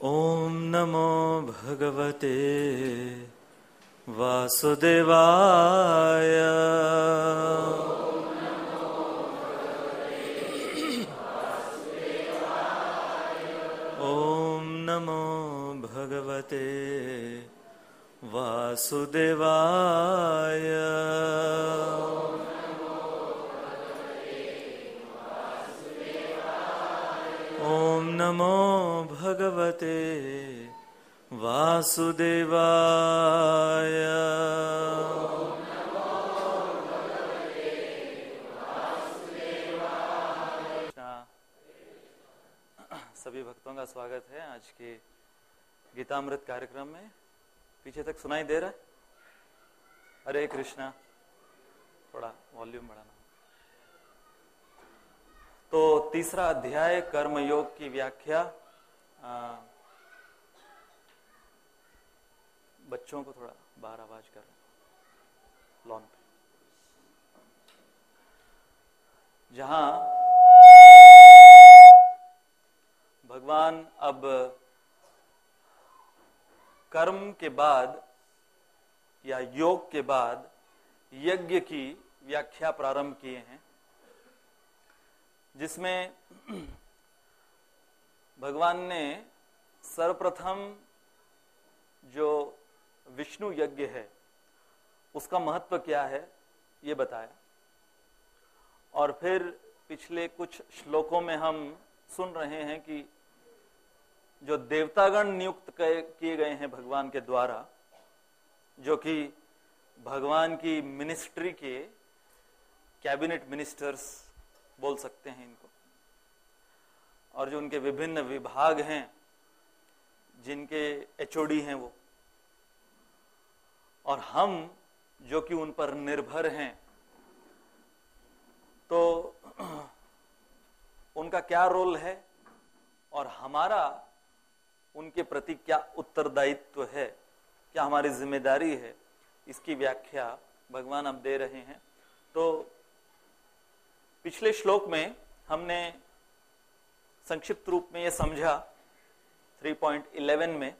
ॐ नमो भगवते वासुदेवाय। ॐ नमो भगवते वासुदेवाय। ॐ नमो भगवते वासुदेवाय। सभी भक्तों का स्वागत है आज के गीतामृत कार्यक्रम में। पीछे तक सुनाई दे रहा है? हरे कृष्णा। थोड़ा वॉल्यूम बढ़ाना। तो तीसरा अध्याय कर्मयोग की व्याख्या। बच्चों को थोड़ा बाहर आवाज कर रहे हैं लॉन पे, जहां भगवान अब कर्म के बाद या योग के बाद यज्ञ की व्याख्या प्रारंभ किए हैं, जिसमें भगवान ने सर्वप्रथम जो विष्णु यज्ञ है उसका महत्व क्या है ये बताया, और फिर पिछले कुछ श्लोकों में हम सुन रहे हैं कि जो देवतागण नियुक्त किए गए हैं भगवान के द्वारा, जो कि भगवान की मिनिस्ट्री के कैबिनेट मिनिस्टर्स बोल सकते हैं इनको, और जो उनके विभिन्न विभाग हैं जिनके एचओडी हैं वो, और हम जो कि उन पर निर्भर हैं, तो उनका क्या रोल है और हमारा उनके प्रति क्या उत्तरदायित्व है, क्या हमारी जिम्मेदारी है, इसकी व्याख्या भगवान अब दे रहे हैं। तो पिछले श्लोक में हमने संक्षिप्त रूप में यह समझा 3.11 में,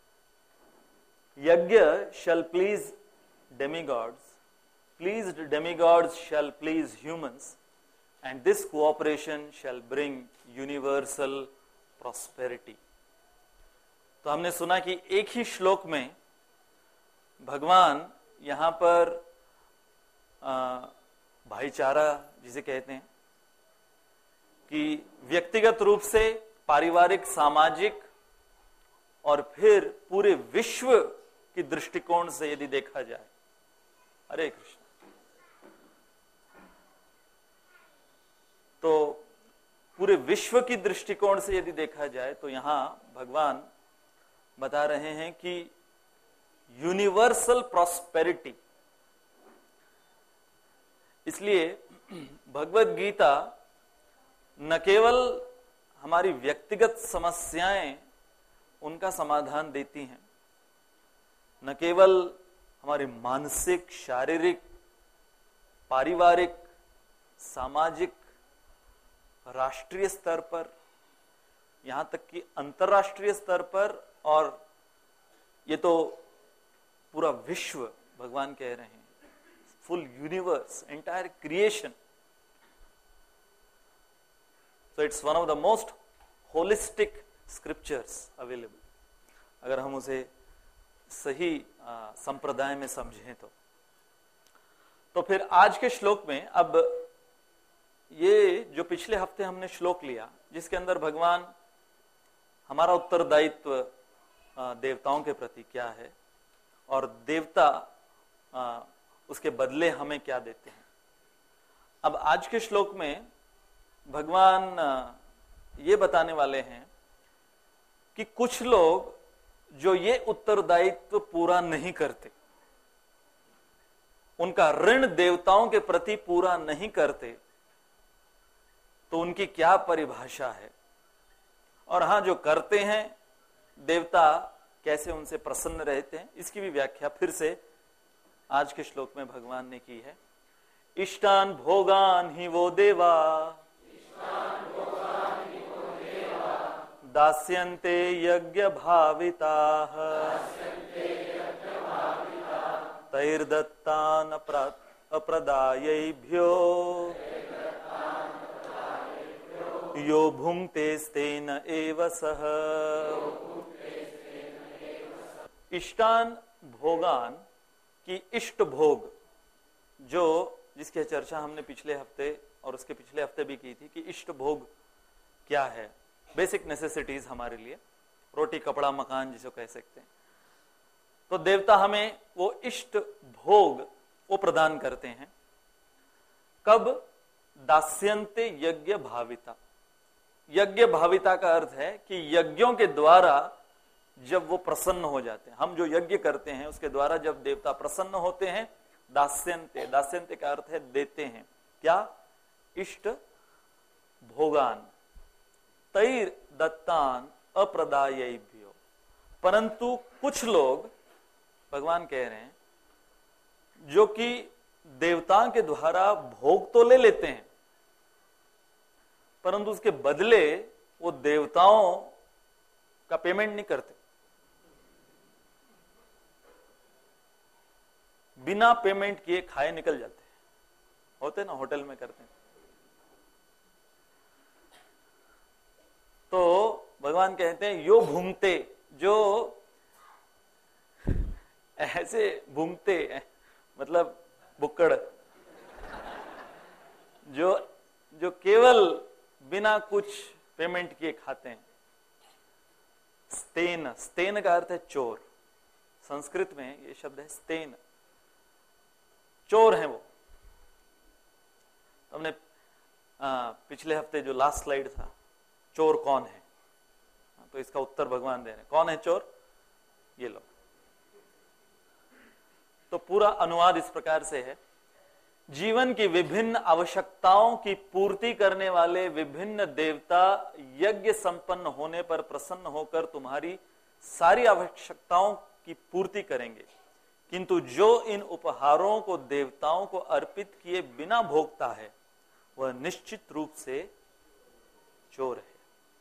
यज्ञ shall please demigods, pleased demigods shall please humans, and this cooperation shall bring universal prosperity। तो हमने सुना कि एक ही श्लोक में भगवान यहां पर भाईचारा जिसे कहते हैं कि व्यक्तिगत रूप से, पारिवारिक, सामाजिक और फिर पूरे विश्व की दृष्टिकोण से यदि देखा जाए, हरे कृष्ण, तो पूरे विश्व की दृष्टिकोण से यदि देखा जाए तो यहां भगवान बता रहे हैं कि यूनिवर्सल प्रॉस्पेरिटी। इसलिए भगवत गीता न केवल हमारी व्यक्तिगत समस्याएं उनका समाधान देती हैं, न केवल हमारी मानसिक, शारीरिक, पारिवारिक, सामाजिक, राष्ट्रीय स्तर पर, यहां तक कि अंतर्राष्ट्रीय स्तर पर, और ये तो पूरा विश्व भगवान कह रहे हैं, full universe, entire creation. So it's one of the most holistic scriptures available, अगर हम उसे सही संप्रदाय में समझें तो फिर आज के श्लोक में, अब ये जो पिछले हफ्ते हमने श्लोक लिया जिसके अंदर भगवान हमारा उत्तरदायित्व देवताओं के प्रति क्या है और देवता उसके बदले हमें क्या देते हैं, अब आज के श्लोक में भगवान ये बताने वाले हैं कि कुछ लोग जो ये उत्तरदायित्व पूरा नहीं करते, उनका ऋण देवताओं के प्रति पूरा नहीं करते, तो उनकी क्या परिभाषा है, और हां जो करते हैं देवता कैसे उनसे प्रसन्न रहते हैं, इसकी भी व्याख्या फिर से आज के श्लोक में भगवान ने की है। इष्टान भोगान ही वो देवा दास्यन्ते यज्ञ भाविताः तैर्दत्तान् अप्रदायैभ्यो यो भुङ्क्तेस्तेन एव सः। इष्टान भोगान की इष्ट भोग, जो जिसकी चर्चा हमने पिछले हफ्ते और उसके पिछले हफ्ते भी की थी कि इष्ट भोग क्या है, बेसिक नेसेसिटीज हमारे लिए, रोटी कपड़ा मकान जिसे कह सकते हैं। तो देवता हमें वो इष्ट भोग वो प्रदान करते हैं। कब? दास्यन्ते यज्ञ भाविता। यज्ञ भाविता का अर्थ है कि यज्ञों के द्वारा जब वो प्रसन्न हो जाते हैं, हम जो यज्ञ करते हैं उसके द्वारा जब देवता प्रसन्न होते हैं, दास्यन्ते, दास्यन्ते का अर्थ है देते हैं। क्या? इष्ट भोगान तैर दत्तान अप्रदायैभ्यो। परंतु कुछ लोग, भगवान कह रहे हैं, जो कि देवताओं के द्वारा भोग तो ले लेते हैं परंतु उसके बदले वो देवताओं का पेमेंट नहीं करते, बिना पेमेंट किए खाए निकल जाते हैं। होते ना, होटल में करते हैं। तो भगवान कहते हैं यो भूंगते, जो ऐसे भूंगते मतलब बुक्कड़, जो केवल बिना कुछ पेमेंट किए खाते हैं। स्तेन, स्तेन का अर्थ है चोर। संस्कृत में ये शब्द है स्तेन, चोर है वो। हमने पिछले हफ्ते जो लास्ट स्लाइड था, चोर कौन है, तो इसका उत्तर भगवान दे रहे हैं। कौन है चोर? ये लोग। तो पूरा अनुवाद इस प्रकार से है, जीवन की विभिन्न आवश्यकताओं की पूर्ति करने वाले विभिन्न देवता यज्ञ संपन्न होने पर प्रसन्न होकर तुम्हारी सारी आवश्यकताओं की पूर्ति करेंगे, किंतु जो इन उपहारों को देवताओं को अर्पित किए बिना भोगता है वह निश्चित रूप से चोर है।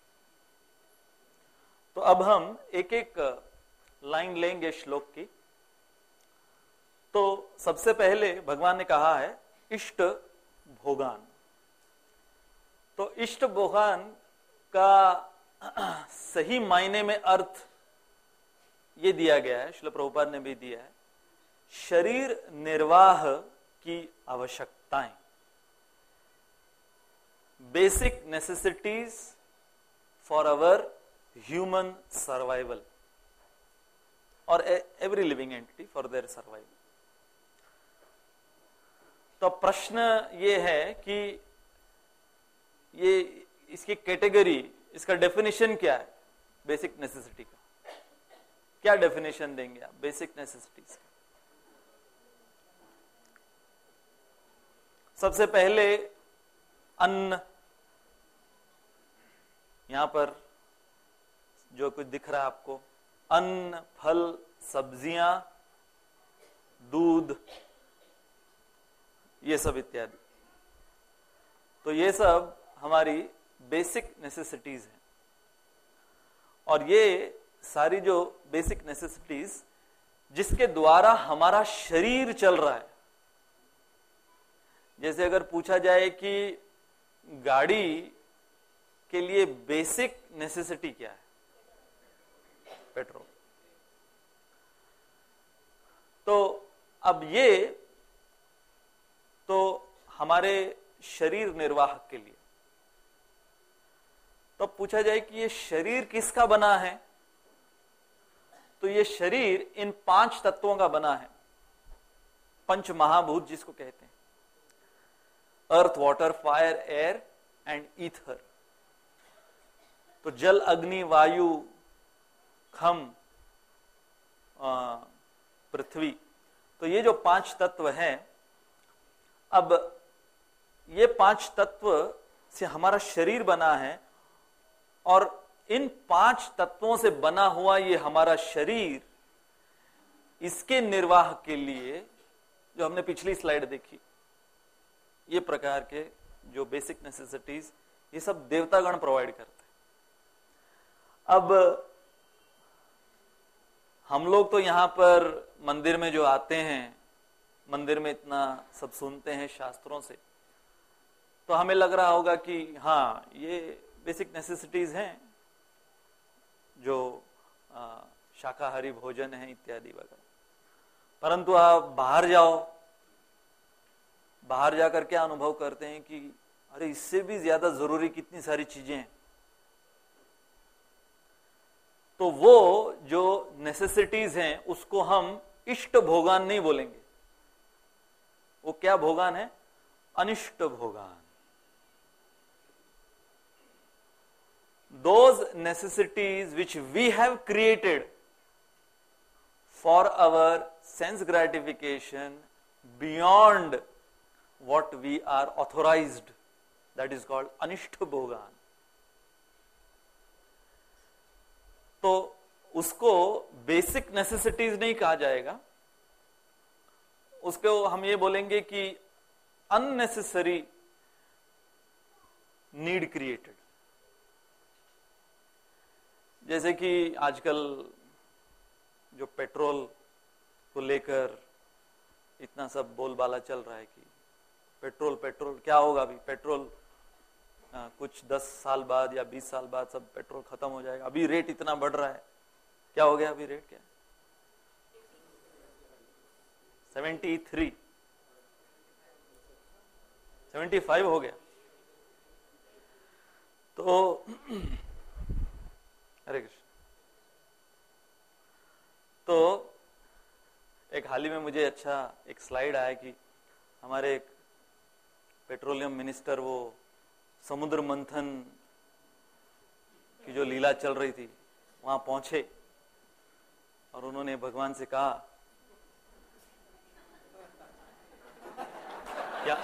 तो अब हम एक एक लाइन लेंगे श्लोक की। तो सबसे पहले भगवान ने कहा है इष्ट भोगान। तो इष्ट भोगान का सही मायने में अर्थ ये दिया गया है, श्रील प्रभुपाद ने भी दिया है, शरीर निर्वाह की आवश्यकताएं, basic necessities for our human survival और every living entity for their survival. तो प्रश्न ये है कि ये इसकी कैटेगरी, इसका डेफिनेशन क्या है बेसिक नेसेसिटी का? क्या डेफिनेशन देंगे आप बेसिक नेसेसिटीज का? सबसे पहले अन्न, यहां पर जो कुछ दिख रहा है आपको, अन्न, फल, सब्जियां, दूध, ये सब इत्यादि। तो ये सब हमारी बेसिक नेसेसिटीज हैं। और ये सारी जो बेसिक नेसेसिटीज जिसके द्वारा हमारा शरीर चल रहा है, जैसे अगर पूछा जाए कि गाड़ी के लिए बेसिक नेसेसिटी क्या है? पेट्रोल। तो अब ये तो हमारे शरीर निर्वाह के लिए। तो पूछा जाए कि ये शरीर किसका बना है, तो ये शरीर इन 5 तत्वों का बना है, पंच महाभूत जिसको कहते हैं, earth, water, fire, air and ether. तो जल, अग्नि, वायु, खम, पृथ्वी। तो ये जो 5 तत्व हैं, अब ये 5 तत्व से हमारा शरीर बना है और इन 5 तत्वों से बना हुआ ये हमारा शरीर, इसके निर्वाह के लिए जो हमने पिछली स्लाइड देखी, ये प्रकार के जो बेसिक नेसेसिटीज, ये सब देवतागण प्रोवाइड करते हैं। अब हम लोग तो यहाँ पर मंदिर में जो आते हैं, मंदिर में इतना सब सुनते हैं शास्त्रों से, तो हमें लग रहा होगा कि हाँ ये बेसिक नेसेसिटीज हैं जो शाकाहारी भोजन है इत्यादि वगैरह। परंतु आप बाहर जाओ, बाहर जाकर क्या अनुभव करते हैं कि अरे इससे भी ज्यादा जरूरी कितनी सारी चीजें हैं। तो वो जो नेसेसिटीज हैं उसको हम इष्ट भोगान नहीं बोलेंगे, वो क्या भोगान है? अनिष्ट भोगान। Those necessities which we have created for our sense gratification beyond what we are authorized, that is called अनिष्ट भोगान। तो उसको बेसिक नेसेसिटीज नहीं कहा जाएगा, उसको हम ये बोलेंगे कि अननेसेसरी नीड क्रिएटेड। जैसे कि आजकल जो पेट्रोल को लेकर इतना सब बोलबाला चल रहा है कि पेट्रोल पेट्रोल क्या होगा, अभी पेट्रोल कुछ 10 साल बाद या 20 साल बाद सब पेट्रोल खत्म हो जाएगा। अभी रेट इतना बढ़ रहा है, क्या हो गया अभी रेट क्या है? 73 75 हो गया। तो हरे कृष्ण। तो एक हाल ही में मुझे अच्छा एक स्लाइड आया कि हमारे एक पेट्रोलियम मिनिस्टर वो समुद्र मंथन की जो लीला चल रही थी वहां पहुंचे और उन्होंने भगवान से कहा क्या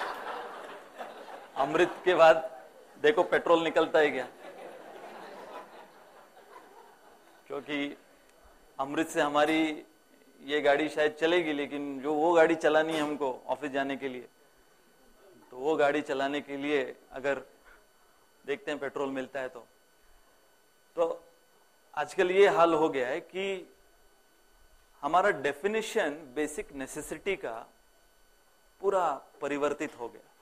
अमृत के बाद देखो पेट्रोल निकलता है क्या? क्योंकि अमृत से हमारी ये गाड़ी शायद चलेगी, लेकिन जो वो गाड़ी चलानी है हमको ऑफिस जाने के लिए, तो वो गाड़ी चलाने के लिए अगर देखते हैं पेट्रोल मिलता है तो आजकल ये हाल हो गया है कि हमारा डेफिनेशन बेसिक नेसेसिटी का पूरा परिवर्तित हो गया।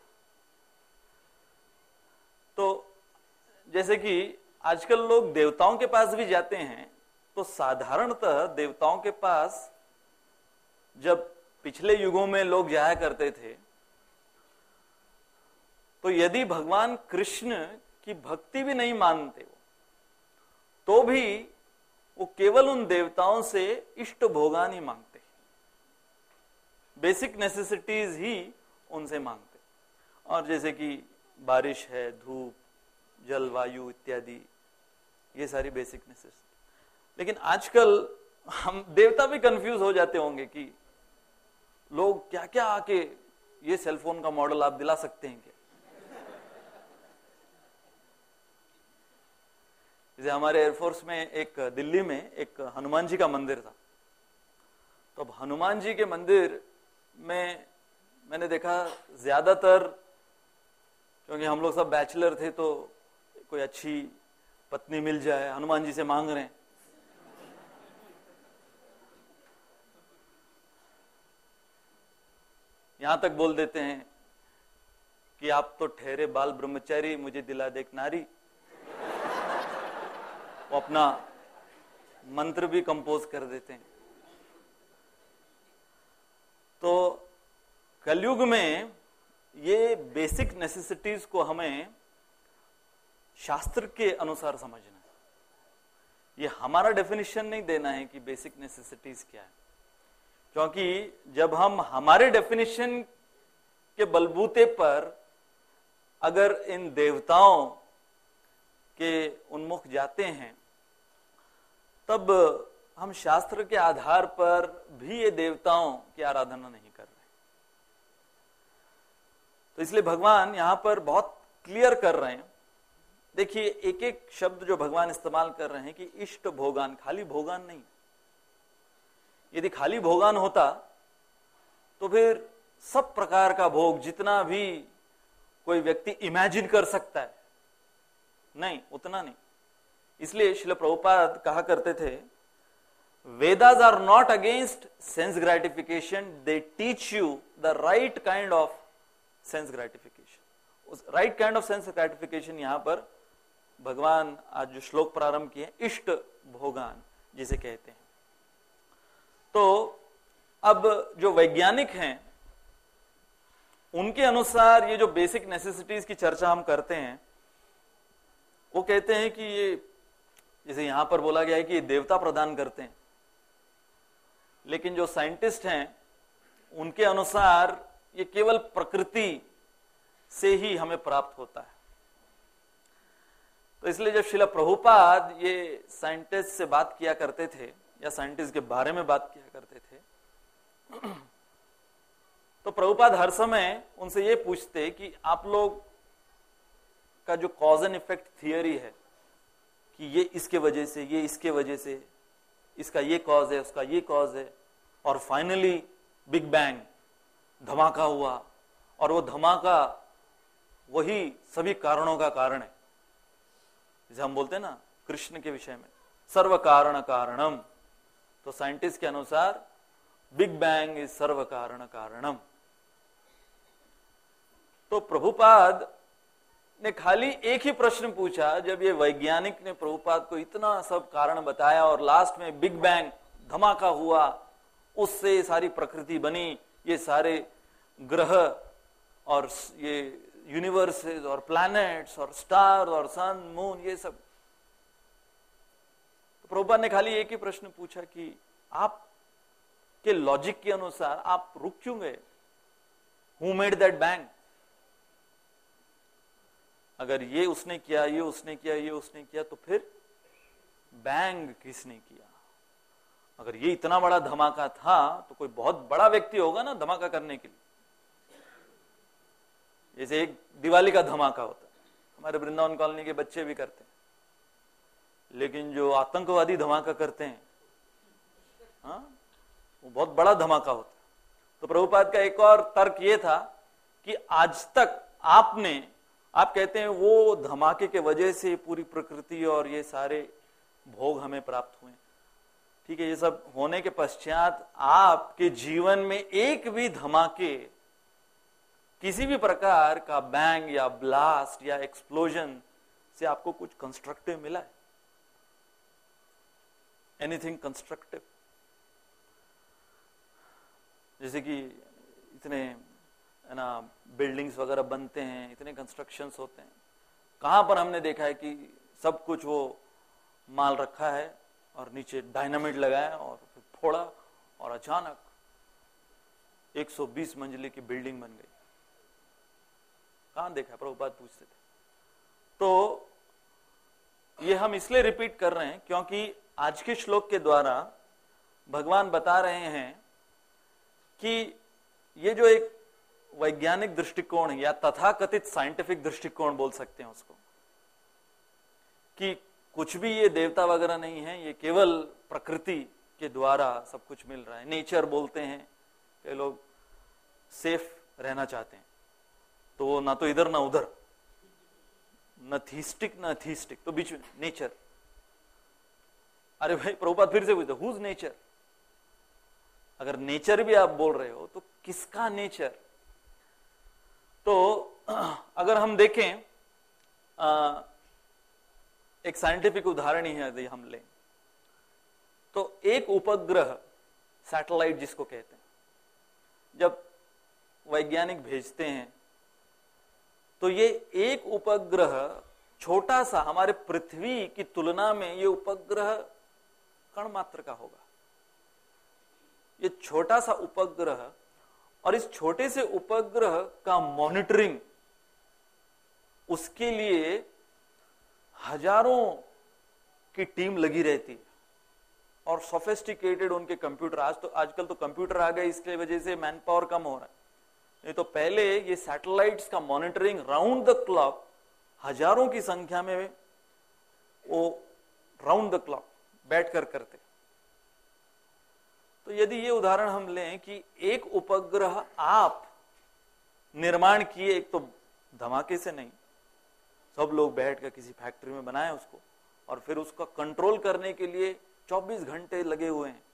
तो जैसे कि आजकल लोग देवताओं के पास भी जाते हैं, तो साधारणतः देवताओं के पास जब पिछले युगों में लोग जाया करते थे, तो यदि भगवान कृष्ण की भक्ति भी नहीं मानते हो, तो भी वो केवल उन देवताओं से इष्ट भोगान ही मांगते, बेसिक नेसेसिटीज ही उनसे मांगते। और जैसे कि बारिश है, धूप, जलवायु इत्यादि, ये सारी बेसिक नेसेसिटी। लेकिन आजकल हम देवता भी कंफ्यूज हो जाते होंगे कि लोग क्या क्या आके ये सेलफोन का मॉडल आप दिला सकते हैं क्या? जैसे हमारे एयरफोर्स में एक दिल्ली में एक हनुमान जी का मंदिर था, तो अब हनुमान जी के मंदिर में मैंने देखा ज्यादातर, क्योंकि हम लोग सब बैचलर थे, तो कोई अच्छी पत्नी मिल जाए हनुमान जी से मांग रहे हैं। यहां तक बोल देते हैं कि आप तो ठहरे बाल ब्रह्मचारी, मुझे दिला दे एक नारी। वो अपना मंत्र भी कंपोज कर देते हैं। तो कलयुग में ये बेसिक नेसेसिटीज को हमें शास्त्र के अनुसार समझना है। ये हमारा डेफिनेशन नहीं देना है कि बेसिक नेसेसिटीज क्या है, क्योंकि जब हम हमारे डेफिनेशन के बलबूते पर अगर इन देवताओं के उन्मुख जाते हैं, तब हम शास्त्र के आधार पर भी ये देवताओं की आराधना नहीं कर रहे। तो इसलिए भगवान यहां पर बहुत क्लियर कर रहे हैं। देखिए एक एक शब्द जो भगवान इस्तेमाल कर रहे हैं कि इष्ट भोगान, खाली भोगान नहीं। यदि खाली भोगान होता तो फिर सब प्रकार का भोग जितना भी कोई व्यक्ति इमेजिन कर सकता है, नहीं, उतना नहीं। इसलिए श्रील प्रभुपाद कहा करते थे, Vedas are not against sense gratification, they teach you the right kind of sense gratification. उस right kind of sense gratification यहां पर भगवान आज जो श्लोक प्रारंभ किए, इष्ट भोगान जिसे कहते हैं। तो अब जो वैज्ञानिक हैं उनके अनुसार ये जो बेसिक नेसेसिटीज की चर्चा हम करते हैं, वो कहते हैं कि ये, जैसे यहां पर बोला गया है कि ये देवता प्रदान करते हैं, लेकिन जो साइंटिस्ट हैं उनके अनुसार ये केवल प्रकृति से ही हमें प्राप्त होता है। तो इसलिए जब श्रील प्रभुपाद ये साइंटिस्ट से बात किया करते थे या साइंटिस्ट के बारे में बात किया करते थे, तो प्रभुपाद हर समय उनसे ये पूछते कि आप लोग का जो कॉज एंड इफेक्ट थियरी है कि ये इसके वजह से, ये इसके वजह से, इसका ये कॉज है, उसका ये कॉज है, और फाइनली बिग बैंग धमाका हुआ, और वो धमाका वही सभी कारणों का कारण है। जैसे हम बोलते हैं ना कृष्ण के विषय में, सर्व कारण कारणम, तो साइंटिस्ट के अनुसार बिग बैंग इज सर्व कारण कारणम। तो प्रभुपाद ने खाली एक ही प्रश्न पूछा, जब ये वैज्ञानिक ने प्रभुपाद को इतना सब कारण बताया और लास्ट में बिग बैंग धमाका हुआ, उससे सारी प्रकृति बनी, ये सारे ग्रह और ये यूनिवर्सेस और प्लैनेट्स और स्टार और सन मून, ये सब। तो प्रभुपाद ने खाली एक ही प्रश्न पूछा कि आप के लॉजिक के अनुसार आप रुक क्यों गए? Who made that bang? अगर ये उसने किया, ये उसने किया, ये उसने किया, तो फिर बैंग किसने किया? अगर ये इतना बड़ा धमाका था तो कोई बहुत बड़ा व्यक्ति होगा ना धमाका करने के लिए। जैसे एक दिवाली का धमाका होता है, हमारे वृंदावन कॉलोनी के बच्चे भी करते हैं, लेकिन जो आतंकवादी धमाका करते हैं, हाँ, वो बहुत बड़ा धमाका होता है। तो प्रभुपाद का एक और तर्क ये था कि आज तक आप कहते हैं वो धमाके के वजह से पूरी प्रकृति और ये सारे भोग हमें प्राप्त हुए, ठीक है, ये सब होने के पश्चात आपके जीवन में एक भी धमाके, किसी भी प्रकार का बैंग या ब्लास्ट या एक्सप्लोजन से आपको कुछ कंस्ट्रक्टिव मिला है? Anything constructive? जैसे कि इतने ना बिल्डिंग्स वगैरह बनते हैं, इतने कंस्ट्रक्शंस होते हैं, कहां पर हमने देखा है कि सब कुछ वो माल रखा है और नीचे डायनामाइट लगाया और फिर फोड़ा और अचानक 120 मंजिले की बिल्डिंग बन गई? कहां देखा? प्रभुपाद पूछते थे। तो ये हम इसलिए रिपीट कर रहे हैं क्योंकि आज के श्लोक के द्वारा भगवान बता रहे हैं कि ये जो एक वैज्ञानिक दृष्टिकोण या तथाकथित साइंटिफिक दृष्टिकोण बोल सकते हैं उसको, कि कुछ भी ये देवता वगैरह नहीं है, ये केवल प्रकृति के द्वारा सब कुछ मिल रहा है। नेचर बोलते हैं, कई लोग सेफ रहना चाहते हैं, तो वो ना तो इधर ना उधर, न थीस्टिक न अथीस्टिक, तो बीच में नेचर। अरे भाई प्रभुपाद फिर से पूछते, हुज नेचर? अगर नेचर भी आप बोल रहे हो तो किसका नेचर? तो अगर हम देखें, एक साइंटिफिक उदाहरण ही है, यदि हम लें तो एक उपग्रह, सैटेलाइट जिसको कहते हैं, जब वैज्ञानिक भेजते हैं तो ये एक उपग्रह छोटा सा, हमारे पृथ्वी की तुलना में ये उपग्रह कण मात्र का होगा। ये छोटा सा उपग्रह, और इस छोटे से उपग्रह का मॉनिटरिंग, उसके लिए हजारों की टीम लगी रहती है और सोफिस्टिकेटेड उनके कंप्यूटर। आजकल तो कंप्यूटर आ गए, इसके वजह से मैन पावर कम हो रहा है, नहीं तो पहले ये सैटेलाइट्स का मॉनिटरिंग राउंड द क्लॉक, हजारों की संख्या में वो राउंड द क्लॉक बैठकर करते। तो यदि ये उदाहरण हम लें कि एक उपग्रह आप निर्माण किए, एक तो धमाके से नहीं, सब लोग बैठ कर किसी फैक्ट्री में बनाए उसको, और फिर उसका कंट्रोल करने के लिए 24 घंटे लगे हुए हैं।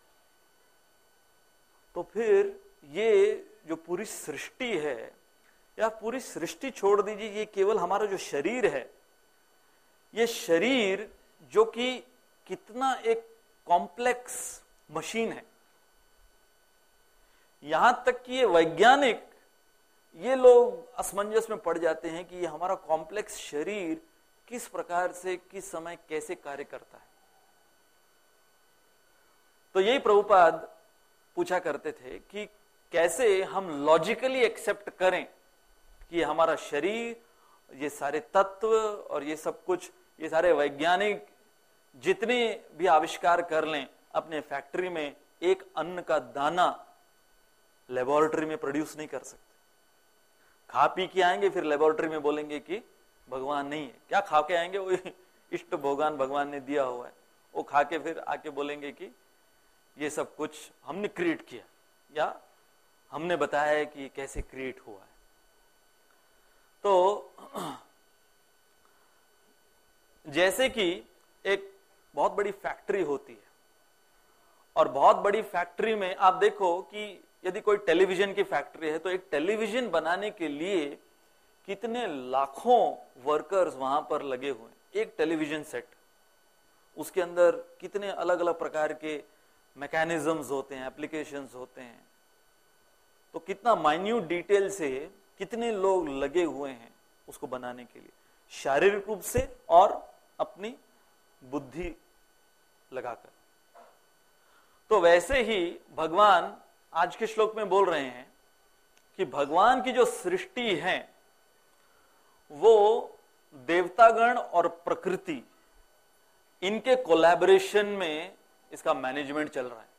तो फिर ये जो पूरी सृष्टि है, या पूरी सृष्टि छोड़ दीजिए, ये केवल हमारा जो शरीर है, ये शरीर जो कि कितना एक कॉम्प्लेक्स मशीन है। यहां तक कि ये वैज्ञानिक, ये लोग असमंजस में पड़ जाते हैं कि ये हमारा कॉम्प्लेक्स शरीर किस प्रकार से, किस समय, कैसे कार्य करता है। तो यही प्रभुपाद पूछा करते थे कि कैसे हम लॉजिकली एक्सेप्ट करें कि हमारा शरीर, ये सारे तत्व और ये सब कुछ, ये सारे वैज्ञानिक जितने भी आविष्कार कर लें अपने फैक्ट्री में, एक अन्न का दाना लेबोरेटरी में प्रोड्यूस नहीं कर सकते। खा पी के आएंगे, फिर लेबोरेटरी में बोलेंगे कि भगवान नहीं है। क्या खा के आएंगे? वो इष्ट भोगान भगवान ने दिया हुआ है, वो खा के फिर आके बोलेंगे कि ये सब कुछ हमने क्रिएट किया, या हमने बताया है कि कैसे क्रिएट हुआ है। तो जैसे कि एक बहुत बड़ी फैक्ट्री होती है, और बहुत बड़ी फैक्ट्री में आप देखो कि यदि कोई टेलीविजन की फैक्ट्री है, तो एक टेलीविजन बनाने के लिए कितने लाखों वर्कर्स वहां पर लगे हुए हैं। एक टेलीविजन सेट, उसके अंदर कितने अलग अलग प्रकार के मैकेनिज्म्स होते हैं, एप्लीकेशंस होते हैं। तो कितना माइन्यूट डिटेल से कितने लोग लगे हुए हैं उसको बनाने के लिए, शारीरिक रूप से और अपनी बुद्धि लगाकर। तो वैसे ही भगवान आज के श्लोक में बोल रहे हैं कि भगवान की जो सृष्टि है वो देवतागण और प्रकृति, इनके कोलैबोरेशन में इसका मैनेजमेंट चल रहा है।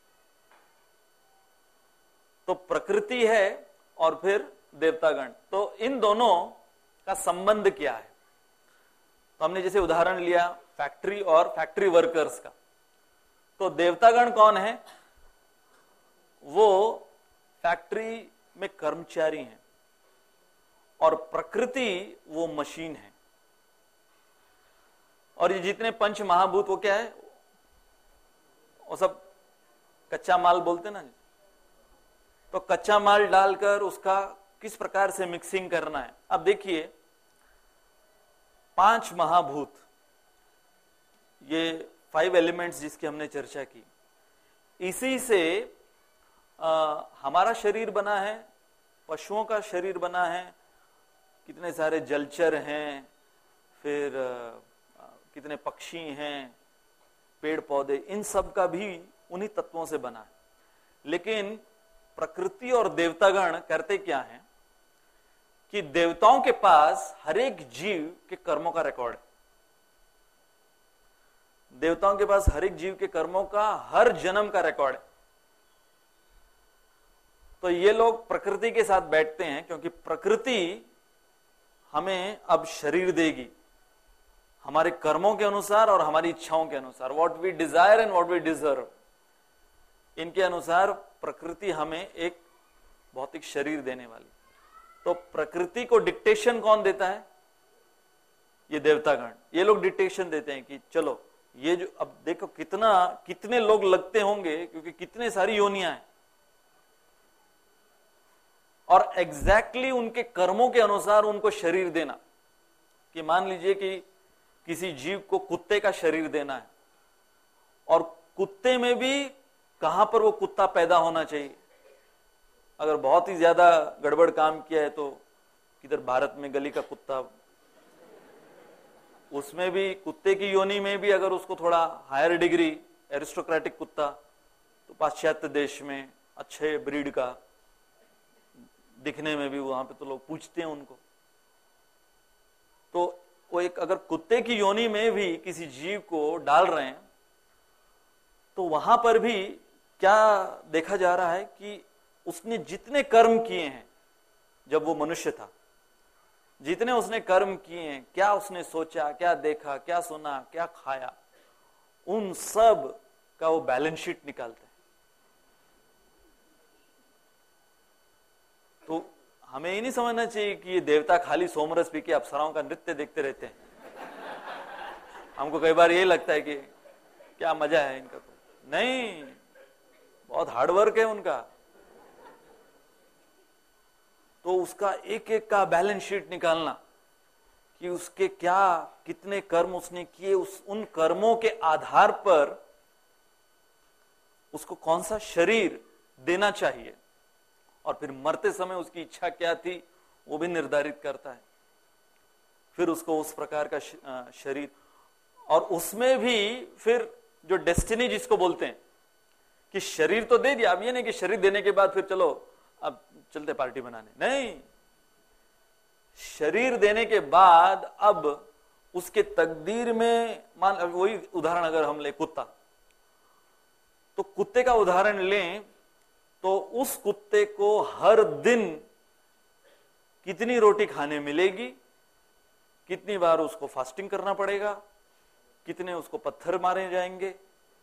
तो प्रकृति है और फिर देवतागण, तो इन दोनों का संबंध क्या है? तो हमने जैसे उदाहरण लिया फैक्ट्री और फैक्ट्री वर्कर्स का। तो देवतागण कौन है? वो फैक्ट्री में कर्मचारी हैं, और प्रकृति वो मशीन है। और ये जितने पंच महाभूत, वो क्या है? वो सब कच्चा माल बोलते ना। तो कच्चा माल डालकर उसका किस प्रकार से मिक्सिंग करना है। अब देखिए, 5 महाभूत, ये 5 एलिमेंट्स जिसकी हमने चर्चा की, इसी से हमारा शरीर बना है, पशुओं का शरीर बना है, कितने सारे जलचर हैं, फिर कितने पक्षी हैं, पेड़ पौधे, इन सब का भी उन्हीं तत्वों से बना है। लेकिन प्रकृति और देवतागण करते क्या हैं कि देवताओं के पास हर एक जीव के कर्मों का रिकॉर्ड है। देवताओं के पास हर एक जीव के कर्मों का, हर जन्म का रिकॉर्ड है। तो ये लोग प्रकृति के साथ बैठते हैं, क्योंकि प्रकृति हमें अब शरीर देगी हमारे कर्मों के अनुसार और हमारी इच्छाओं के अनुसार। What we desire and what we deserve, इनके अनुसार प्रकृति हमें एक भौतिक शरीर देने वाली। तो प्रकृति को डिक्टेशन कौन देता है? ये देवतागण। ये लोग डिक्टेशन देते हैं कि चलो ये जो, अब देखो कितने लोग लगते होंगे, क्योंकि कितने सारी योनियां हैं, और एग्जैक्टली उनके कर्मों के अनुसार उनको शरीर देना। कि मान लीजिए कि किसी जीव को कुत्ते का शरीर देना है, और कुत्ते में भी कहां पर वो कुत्ता पैदा होना चाहिए। अगर बहुत ही ज्यादा गड़बड़ काम किया है तो किधर भारत में गली का कुत्ता, उसमें भी कुत्ते की योनि में भी अगर उसको थोड़ा हायर डिग्री एरिस्टोक्रेटिक कुत्ता, तो पाश्चात्य देश में अच्छे ब्रीड का, दिखने में भी वहां पे तो लोग पूछते हैं उनको। तो वो एक अगर कुत्ते की योनि में भी किसी जीव को डाल रहे हैं, तो वहां पर भी क्या देखा जा रहा है कि उसने जितने कर्म किए हैं जब वो मनुष्य था, जितने उसने कर्म किए हैं, क्या उसने सोचा, क्या देखा, क्या सुना, क्या खाया, उन सब का वो बैलेंस शीट निकालते हैं। तो हमें ये नहीं समझना चाहिए कि ये देवता खाली सोमरस पी के अप्सराओं का नृत्य देखते रहते हैं। हमको कई बार ये लगता है कि क्या मजा है इनका, तो नहीं, बहुत हार्डवर्क है उनका। तो उसका एक एक का बैलेंस शीट निकालना कि उसके क्या कितने कर्म उसने किए, उन कर्मों के आधार पर उसको कौन सा शरीर देना चाहिए, और फिर मरते समय उसकी इच्छा क्या थी वो भी निर्धारित करता है। फिर उसको उस प्रकार का शरीर, और उसमें भी फिर जो डेस्टिनी जिसको बोलते हैं कि शरीर तो दे दिया, अब ये नहीं कि शरीर देने के बाद फिर चलो अब चलते पार्टी बनाने, नहीं, शरीर देने के बाद अब उसके तकदीर में, मान वही उदाहरण अगर हम ले कुत्ता, तो कुत्ते का उदाहरण लें तो उस कुत्ते को हर दिन कितनी रोटी खाने मिलेगी, कितनी बार उसको फास्टिंग करना पड़ेगा, कितने उसको पत्थर मारे जाएंगे,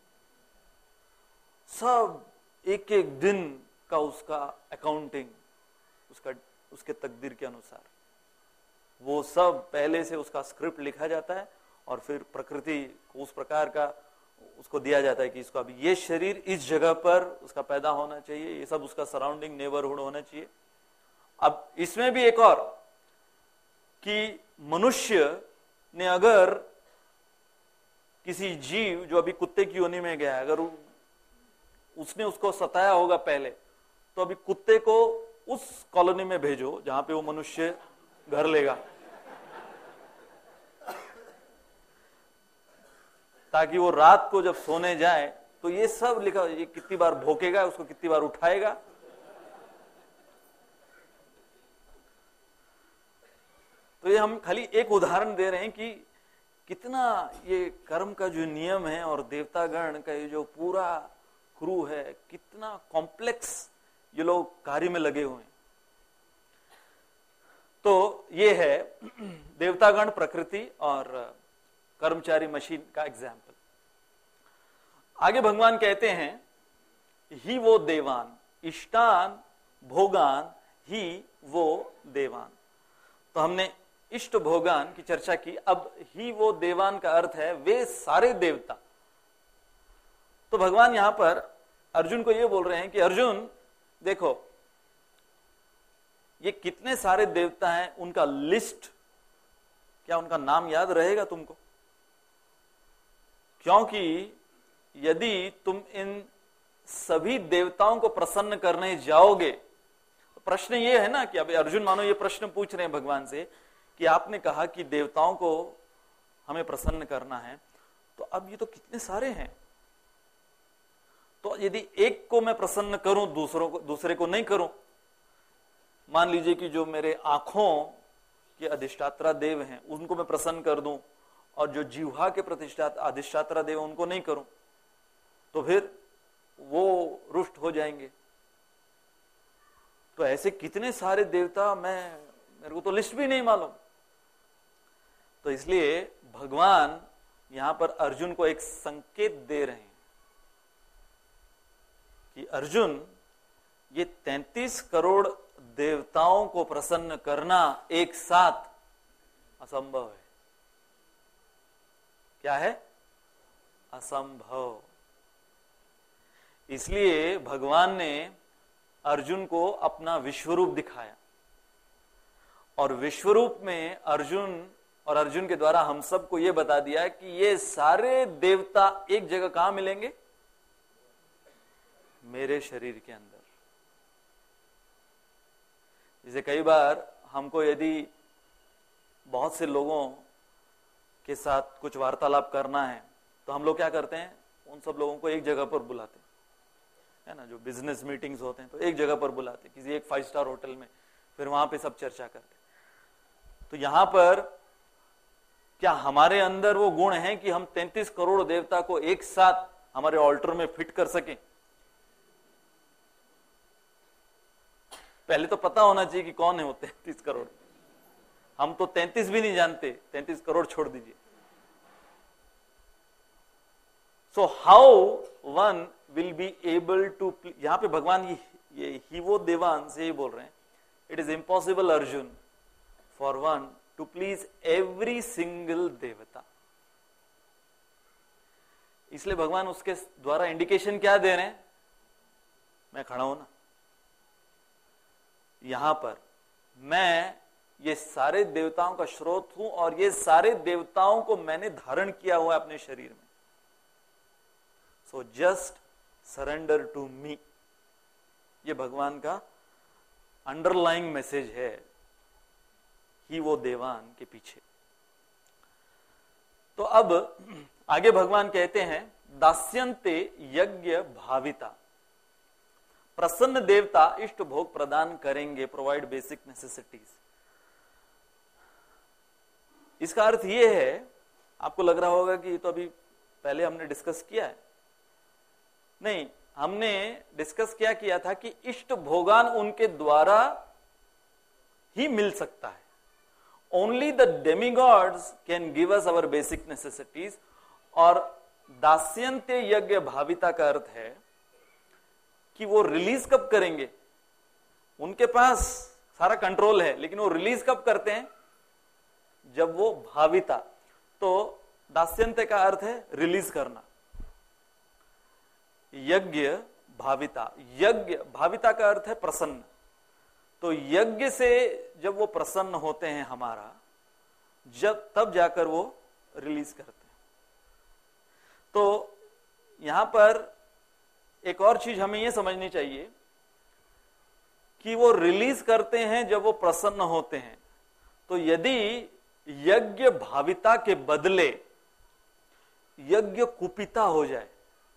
सब एक एक दिन का उसका अकाउंटिंग, उसके तकदीर के अनुसार वो सब पहले से उसका स्क्रिप्ट लिखा जाता है, और फिर प्रकृति को उस प्रकार का उसको दिया जाता है कि इसको अभी ये शरीर इस जगह पर उसका पैदा होना चाहिए, ये सब उसका सराउंडिंग नेबरहुड होना चाहिए। अब इसमें भी एक और कि मनुष्य ने अगर किसी जीव जो अभी कुत्ते की योनि में गया, अगर उसने उसको सताया होगा पहले, तो अभी कुत्ते को उस कॉलोनी में भेजो जहां पे वो मनुष्य घर लेगा, ताकि वो रात को जब सोने जाए तो ये सब लिखा, ये कितनी बार भौंकेगा, उसको कितनी बार उठाएगा। तो ये हम खाली एक उदाहरण दे रहे हैं कि कितना ये कर्म का जो नियम है और देवतागण का ये जो पूरा क्रू है, कितना कॉम्प्लेक्स ये लोग कार्य में लगे हुए हैं। तो ये है देवतागण, प्रकृति और कर्मचारी मशीन का एग्जाम्पल। आगे भगवान कहते हैं ही वो देवान इष्टान भोगान ही वो देवान। तो हमने इष्ट भोगान की चर्चा की, अब ही वो देवान का अर्थ है वे सारे देवता। तो भगवान यहां पर अर्जुन को ये बोल रहे हैं कि अर्जुन देखो, ये कितने सारे देवता हैं, उनका लिस्ट, क्या उनका नाम याद रहेगा तुमको? क्योंकि यदि तुम इन सभी देवताओं को प्रसन्न करने जाओगे, तो प्रश्न ये है ना कि अभी अर्जुन मानो ये प्रश्न पूछ रहे हैं भगवान से कि आपने कहा कि देवताओं को हमें प्रसन्न करना है, तो अब ये तो कितने सारे हैं, तो यदि एक को मैं प्रसन्न करूं दूसरे को नहीं करूं, मान लीजिए कि जो मेरे आंखों के अधिष्ठात्रा देव हैं उनको मैं प्रसन्न कर दूं, और जो जिह्वा के अधिष्ठात्रा देव उनको नहीं करूं, तो फिर वो रुष्ट हो जाएंगे। तो ऐसे कितने सारे देवता, मेरे को तो लिस्ट भी नहीं मालूम। तो इसलिए भगवान यहां पर अर्जुन को एक संकेत दे रहे हैं कि अर्जुन, ये 33 करोड़ देवताओं को प्रसन्न करना एक साथ असंभव है। क्या है? असंभव। इसलिए भगवान ने अर्जुन को अपना विश्वरूप दिखाया, और विश्वरूप में अर्जुन के द्वारा हम सबको यह बता दिया कि ये सारे देवता एक जगह कहां मिलेंगे? मेरे शरीर के अंदर। जैसे कई बार हमको यदि बहुत से लोगों के साथ कुछ वार्तालाप करना है, तो हम लोग क्या करते हैं, उन सब लोगों को एक जगह पर बुलाते हैं, है ना, जो बिजनेस मीटिंग्स होते हैं तो एक जगह पर बुलाते हैं, किसी एक 5 स्टार होटल में, फिर वहां पे सब चर्चा करते हैं। तो यहां पर क्या हमारे अंदर वो गुण है कि हम 33 करोड़ देवता को एक साथ हमारे ऑल्टर में फिट कर सकें? पहले तो पता होना चाहिए कि कौन है वो 33 करोड़। हम तो 33 भी नहीं जानते, 33 करोड़ छोड़ दीजिए। So how one will be able to, यहां पे भगवान ये ही वो देवान से ही बोल रहे हैं, it is impossible Arjun for one to please every single devata. इसलिए भगवान उसके द्वारा इंडिकेशन क्या दे रहे हैं, मैं खड़ा हूं ना यहां पर, मैं ये सारे देवताओं का स्रोत हूं और ये सारे देवताओं को मैंने धारण किया हुआ है अपने शरीर में। So just surrender to me, ये भगवान का अंडरलाइंग मैसेज है ही वो देवान के पीछे। तो अब आगे भगवान कहते हैं दास्यन्ते यज्ञ भाविता, प्रसन्न देवता इष्ट भोग प्रदान करेंगे, प्रोवाइड बेसिक नेसेसिटीज। इसका अर्थ यह है, आपको लग रहा होगा कि ये तो अभी पहले हमने डिस्कस किया है। नहीं, हमने डिस्कस क्या किया था कि इष्ट भोगान उनके द्वारा ही मिल सकता है। Only the demigods can give us our basic necessities. और दास्यन्ते यज्ञ भाविता का अर्थ है कि वो रिलीज कब करेंगे, उनके पास सारा कंट्रोल है, लेकिन वो रिलीज कब करते हैं, जब वो भाविता। तो दास्यन्ते का अर्थ है रिलीज करना। यज्ञ भाविता, यज्ञ भाविता का अर्थ है प्रसन्न। तो यज्ञ से जब वो प्रसन्न होते हैं हमारा, जब तब जाकर वो रिलीज करते हैं। तो यहां पर एक और चीज हमें यह समझनी चाहिए कि वो रिलीज करते हैं जब वो प्रसन्न होते हैं। तो यदि यज्ञ भाविता के बदले यज्ञ कुपिता हो जाए,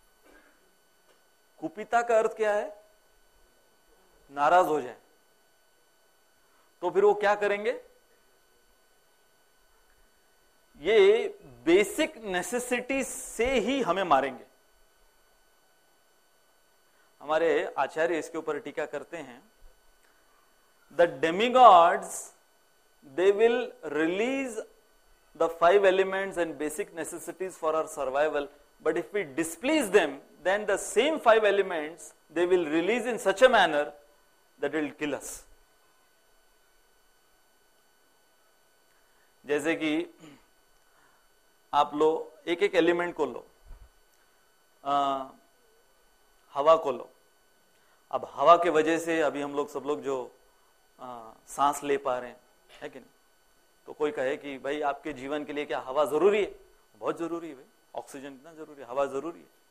कुपिता का अर्थ क्या है, नाराज हो जाए, तो फिर वो क्या करेंगे, ये बेसिक नेसेसिटी से ही हमें मारेंगे। हमारे आचार्य इसके ऊपर टीका करते हैं, the demigods they will release the 5 elements and basic necessities for our survival, but if we displease them then the same 5 elements they will release in such a manner that it will kill us. जैसे कि आप लो एक एक element को लो, हवा को लो। अब हवा के वजह से अभी हम लोग सब लोग जो सांस ले पा रहे हैं, है कि नहीं? तो कोई कहे कि भाई आपके जीवन के लिए क्या हवा जरूरी है? बहुत जरूरी है भाई, ऑक्सीजन इतना जरूरी है, हवा जरूरी है।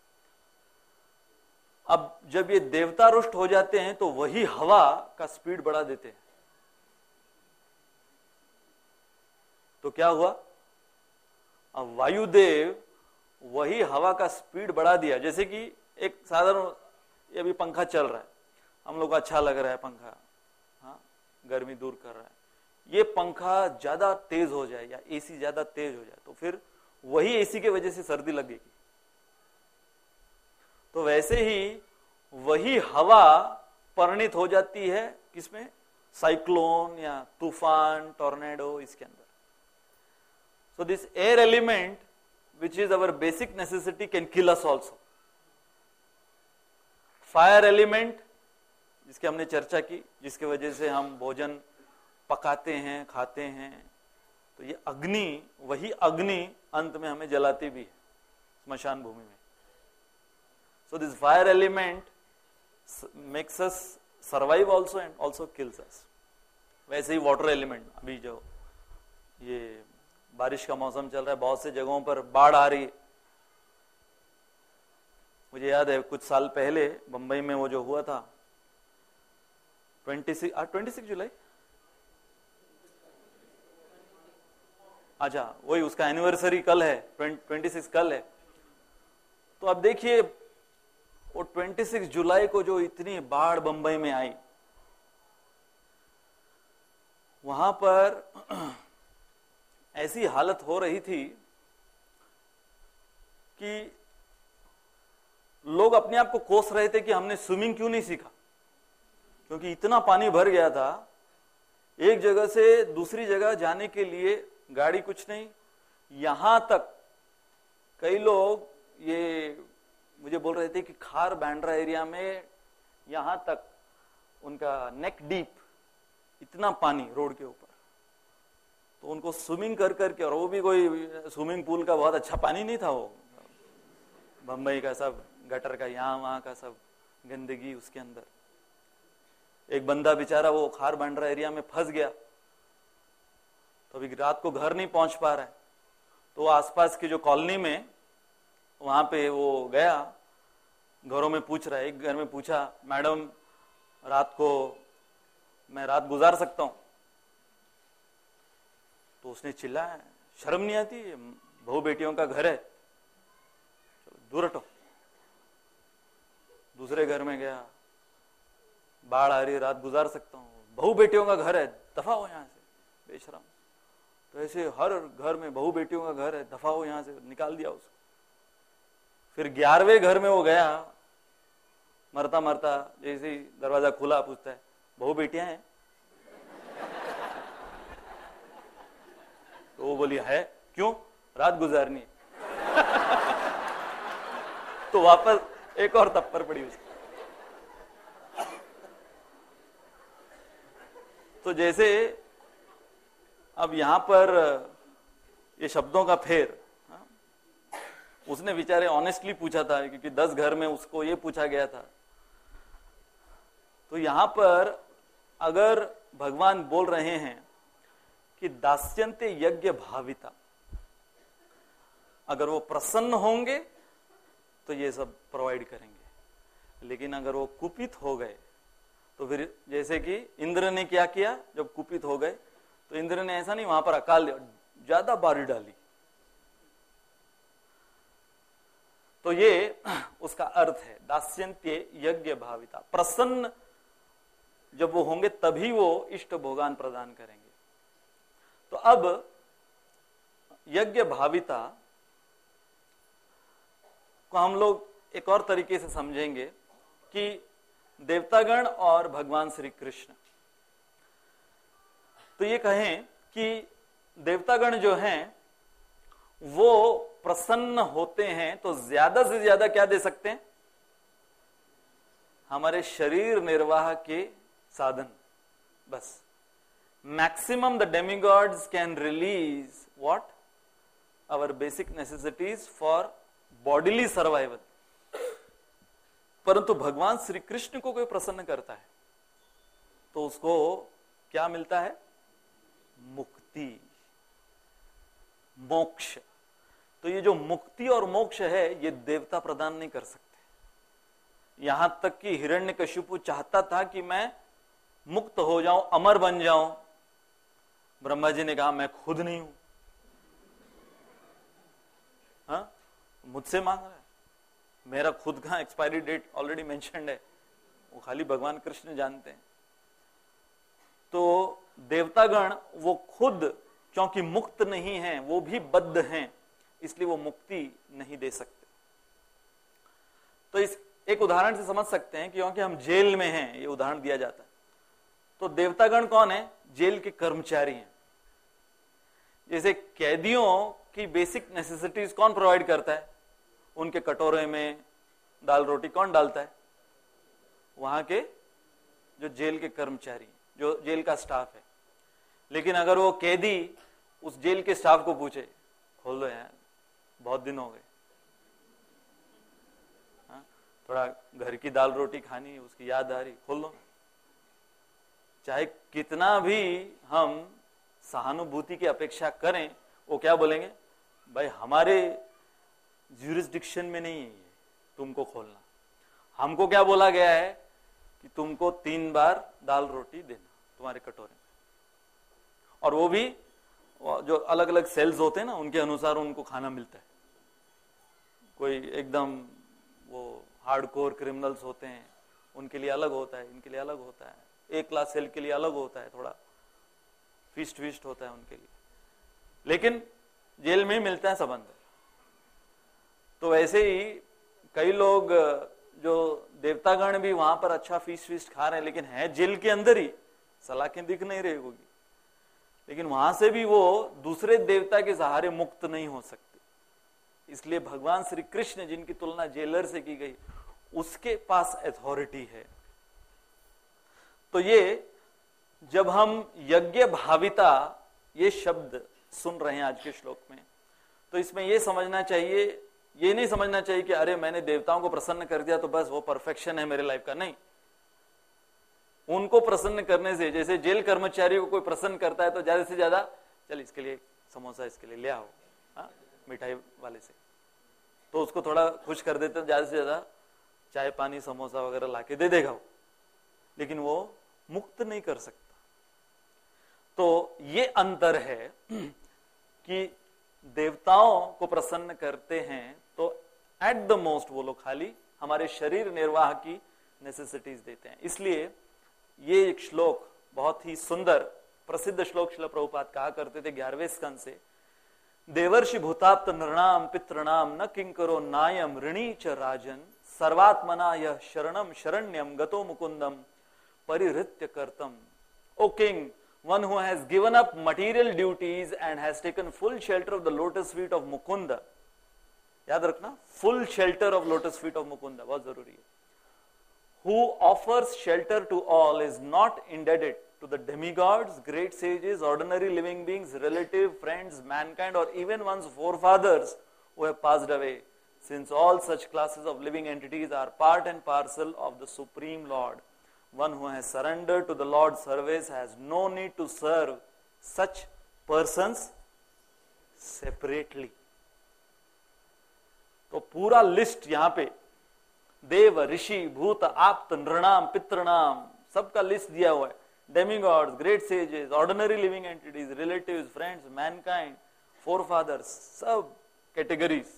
अब जब ये देवता रुष्ट हो जाते हैं तो वही हवा का स्पीड बढ़ा देते हैं। तो क्या हुआ, अब वायुदेव वही हवा का स्पीड बढ़ा दिया। जैसे कि एक साधारण, ये अभी पंखा चल रहा है, हम लोग को अच्छा लग रहा है पंखा, हाँ गर्मी दूर कर रहा है, ये पंखा ज्यादा तेज हो जाए या एसी ज्यादा तेज हो जाए तो फिर वही एसी के वजह से सर्दी लगेगी। तो वैसे ही वही हवा परिणित हो जाती है किसमें, साइक्लोन या तूफान, टॉर्नेडो, इसके अंदर। So this air element which is our basic necessity can kill us also. Fire element जिसकी हमने चर्चा की, जिसके वजह से हम भोजन पकाते हैं, खाते हैं, तो ये अग्नि, वही अग्नि अंत में हमें जलाती भी है स्मशान भूमि में। So this fire element makes us survive also and also kills us. वैसे ही वाटर एलिमेंट, अभी जो ये बारिश का मौसम चल रहा है, बहुत से जगहों पर बाढ़ आ रही है। मुझे याद है कुछ साल पहले बंबई में वो जो हुआ था 26 जुलाई, अच्छा वही उसका एनिवर्सरी कल है, 26 कल है। तो अब देखिए वो 26 जुलाई को जो इतनी बाढ़ बंबई में आई, वहां पर ऐसी हालत हो रही थी कि लोग अपने आप को कोस रहे थे कि हमने स्विमिंग क्यों नहीं सीखा, क्योंकि इतना पानी भर गया था। एक जगह से दूसरी जगह जाने के लिए गाड़ी कुछ नहीं, यहां तक कई लोग ये मुझे बोल रहे थे कि खार बांद्रा एरिया में यहां तक उनका नेक डीप इतना पानी रोड के ऊपर, तो उनको स्विमिंग कर करके, और वो भी कोई स्विमिंग पूल का बहुत अच्छा पानी नहीं था वो, बंबई का सब गटर का यहाँ वहां का सब गंदगी उसके अंदर। एक बंदा बेचारा वो खार बांड्रा एरिया में फंस गया, तो अभी रात को घर नहीं पहुंच पा रहा है, तो आसपास की जो कॉलोनी में वहां पे वो गया, घरों में पूछ रहा है। एक घर में पूछा, मैडम रात को मैं रात गुजार सकता हूं? तो उसने चिल्लाया, शर्म नहीं आती, बहू बेटियों का घर है, चलो दूर हटो। दूसरे घर में गया, बाढ़ आ रही है, रात गुजार सकता हूं, बहू बेटियों का घर है, दफा हो यहां से बेशरम। तो ऐसे हर घर में बहू बेटियों का घर है, दफा हो यहां से, निकाल दिया उसको। फिर 11वें घर में वो गया, मरता मरता जैसे ही दरवाजा खुला पूछता है, बहू बेटियां हैं? तो वो बोली है, क्यों? रात गुजारनी। तो वापस एक और थप्पड़ पड़ी उसको। तो जैसे अब यहां पर ये शब्दों का फेर, उसने बेचारे ऑनेस्टली पूछा था, क्योंकि 10 घर में उसको ये पूछा गया था। तो यहां पर अगर भगवान बोल रहे हैं कि दास्यन्ते यज्ञ भाविता, अगर वो प्रसन्न होंगे तो ये सब प्रोवाइड करेंगे, लेकिन अगर वो कुपित हो गए तो फिर जैसे कि इंद्र ने क्या किया, जब कुपित हो गए तो इंद्र ने ऐसा नहीं, वहां पर अकाल ज्यादा बारिश डाली। तो ये उसका अर्थ है, दास्यन्ते यज्ञ भाविता, प्रसन्न जब वो होंगे तभी वो इष्ट भोगान प्रदान करेंगे। तो अब यज्ञ भाविता को हम लोग एक और तरीके से समझेंगे कि देवतागण और भगवान श्री कृष्ण। तो ये कहें कि देवतागण जो हैं वो प्रसन्न होते हैं तो ज्यादा से ज्यादा क्या दे सकते हैं? हमारे शरीर निर्वाह के साधन, बस। Maximum the demigods can release what? Our basic necessities for bodily survival. परंतु भगवान श्री कृष्ण को कोई प्रसन्न करता है तो उसको क्या मिलता है? मुक्ति, मोक्ष। तो ये जो मुक्ति और मोक्ष है ये देवता प्रदान नहीं कर सकते। यहां तक कि हिरण्यकशिपु चाहता था कि मैं मुक्त हो जाऊं, अमर बन जाऊं। ब्रह्मा जी ने कहा मैं खुद नहीं हूं, हाँ? मुझसे मांग रहा है, मेरा खुद का एक्सपायरी डेट ऑलरेडी मेंशन्ड है, वो खाली भगवान कृष्ण जानते हैं। तो देवतागण वो खुद क्योंकि मुक्त नहीं हैं, वो भी बद्ध हैं, इसलिए वो मुक्ति नहीं दे सकते। तो इस एक उदाहरण से समझ सकते हैं, क्योंकि हम जेल में हैं, ये उदाहरण दिया जाता है। तो देवतागण कौन है? जेल के कर्मचारी हैं। जैसे कैदियों की बेसिक नेसेसिटीज कौन प्रोवाइड करता है? उनके कटोरे में दाल रोटी कौन डालता है? वहां के जो जेल के कर्मचारी, जो जेल का स्टाफ है। लेकिन अगर वो कैदी उस जेल के स्टाफ को पूछे, खोल दो यार, बहुत दिन हो गए, थोड़ा घर की दाल रोटी खानी, उसकी याद आ रही, खोल दो। चाहे कितना भी हम सहानुभूति की अपेक्षा करें, वो क्या बोलेंगे? भाई हमारे ज्यूरिसडिक्शन में नहीं है ये, तुमको खोलना। हमको क्या बोला गया है कि तुमको 3 बार दाल रोटी देना तुम्हारे कटोरे में, और वो भी जो अलग अलग सेल्स होते हैं ना, उनके अनुसार उनको खाना मिलता है। कोई एकदम वो हार्डकोर क्रिमिनल्स होते हैं, उनके लिए अलग होता है, इनके लिए अलग होता है। एक क्लास सेल के लिए अलग होता है, थोड़ा फिस्ट होता है उनके लिए, लेकिन जेल में मिलता है सब अंदर। तो वैसे ही कई लोग जो देवतागण भी वहां पर अच्छा फीस्ट खा रहे हैं, लेकिन है जेल के अंदर ही, सलाखें दिख नहीं रही होगी, लेकिन वहां से भी वो दूसरे देवता के सहारे मुक्त नहीं हो सकते। इसलिए भगवान श्री कृष्ण, जिनकी तुलना जेलर से की गई, उसके पास अथॉरिटी है। तो ये जब हम यज्ञ भाविता ये शब्द सुन रहे हैं आज के श्लोक में, तो इसमें यह समझना चाहिए ये नहीं समझना चाहिए कि अरे मैंने देवताओं को प्रसन्न कर दिया तो बस वो परफेक्शन है मेरे लाइफ का। नहीं, उनको प्रसन्न करने से, जैसे जेल कर्मचारी को कोई प्रसन्न करता है तो ज्यादा से ज्यादा चल इसके लिए समोसा इसके लिए ले आओ, हाँ, मिठाई वाले से, तो उसको थोड़ा खुश कर देते, ज्यादा से ज्यादा चाय पानी समोसा वगैरह लाके दे देगा वो, लेकिन वो मुक्त नहीं कर सकता। तो ये अंतर है कि देवताओं को प्रसन्न करते हैं तो एट द मोस्ट वो लोग खाली हमारे शरीर निर्वाह की नेसेसिटीज देते हैं। इसलिए ये एक श्लोक बहुत ही सुंदर प्रसिद्ध श्लोक श्रील प्रभुपाद कहा करते थे 11वें स्कंद से, देवर्षि भूताप्त नृणाम पितृणाम न किंकरो नायम ऋणी च राजन सर्वात्मना यह शरणम शरण्यम गतो मुकुंदम परिहृत्य कर्तम। O king, one who has given up material duties and has taken full shelter of the lotus feet of Mukunda, याद रखना, full shelter of lotus feet of Mukunda बहुत जरूरी है, who offers shelter to all is not indebted to the demigods, great sages, ordinary living beings, relative, friends, mankind, or even one's forefathers who have passed away, since all such classes of living entities are part and parcel of the Supreme Lord. One who has surrendered to the Lord's service has no need to serve such persons separately. तो पूरा list यहाँ पे देव, ऋषि, भूत, आप्त, नृणाम, पितृणाम सबका list दिया हुआ है। Demigods, great sages, ordinary living entities, relatives, friends, mankind, forefathers, सब कैटेगरीज,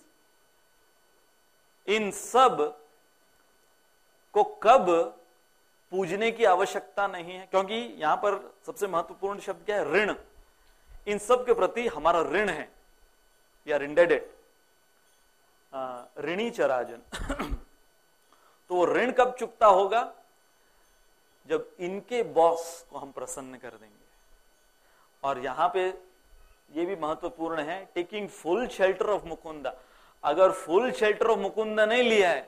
इन सब को कब पूजने की आवश्यकता नहीं है, क्योंकि यहां पर सबसे महत्वपूर्ण शब्द क्या है, ऋण। इन सब के प्रति हमारा ऋण है, या इंडेडेड, ऋणी चराजन। तो वो ऋण कब चुकता होगा, जब इनके बॉस को हम प्रसन्न कर देंगे। और यहां पे ये भी महत्वपूर्ण है, taking full shelter of Mukunda. अगर फुल शेल्टर ऑफ मुकुंदा नहीं लिया है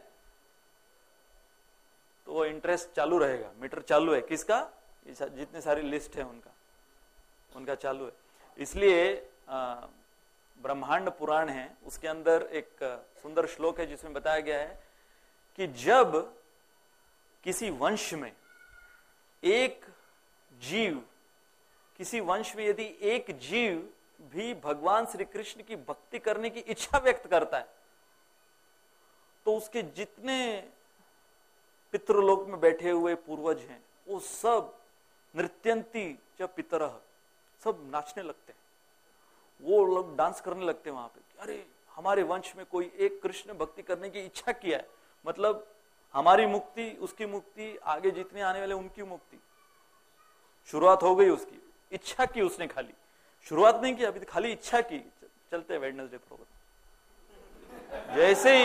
तो वो इंटरेस्ट चालू रहेगा, मीटर चालू है किसका, जितने सारी लिस्ट है उनका चालू है। इसलिए ब्रह्मांड पुराण है, उसके अंदर एक सुंदर श्लोक है जिसमें बताया गया है कि जब किसी वंश में एक जीव, किसी वंश में यदि एक जीव भी भगवान श्री कृष्ण की भक्ति करने की इच्छा व्यक्त करता है तो उसके जितने पितृलोक में बैठे हुए पूर्वज हैं वो सब नृत्यंती च पितरः, सब नाचने लगते हैं, वो लोग डांस करने लगते हैं वहां पे। अरे हमारे वंश में कोई एक कृष्ण भक्ति करने की इच्छा किया है, मतलब हमारी मुक्ति, उसकी मुक्ति, आगे जितने आने वाले उनकी मुक्ति, शुरुआत हो गई उसकी, इच्छा की उसने, खाली शुरुआत नहीं की, अभी खाली इच्छा की। चलते हैं वेडनेसडे प्रोग्राम।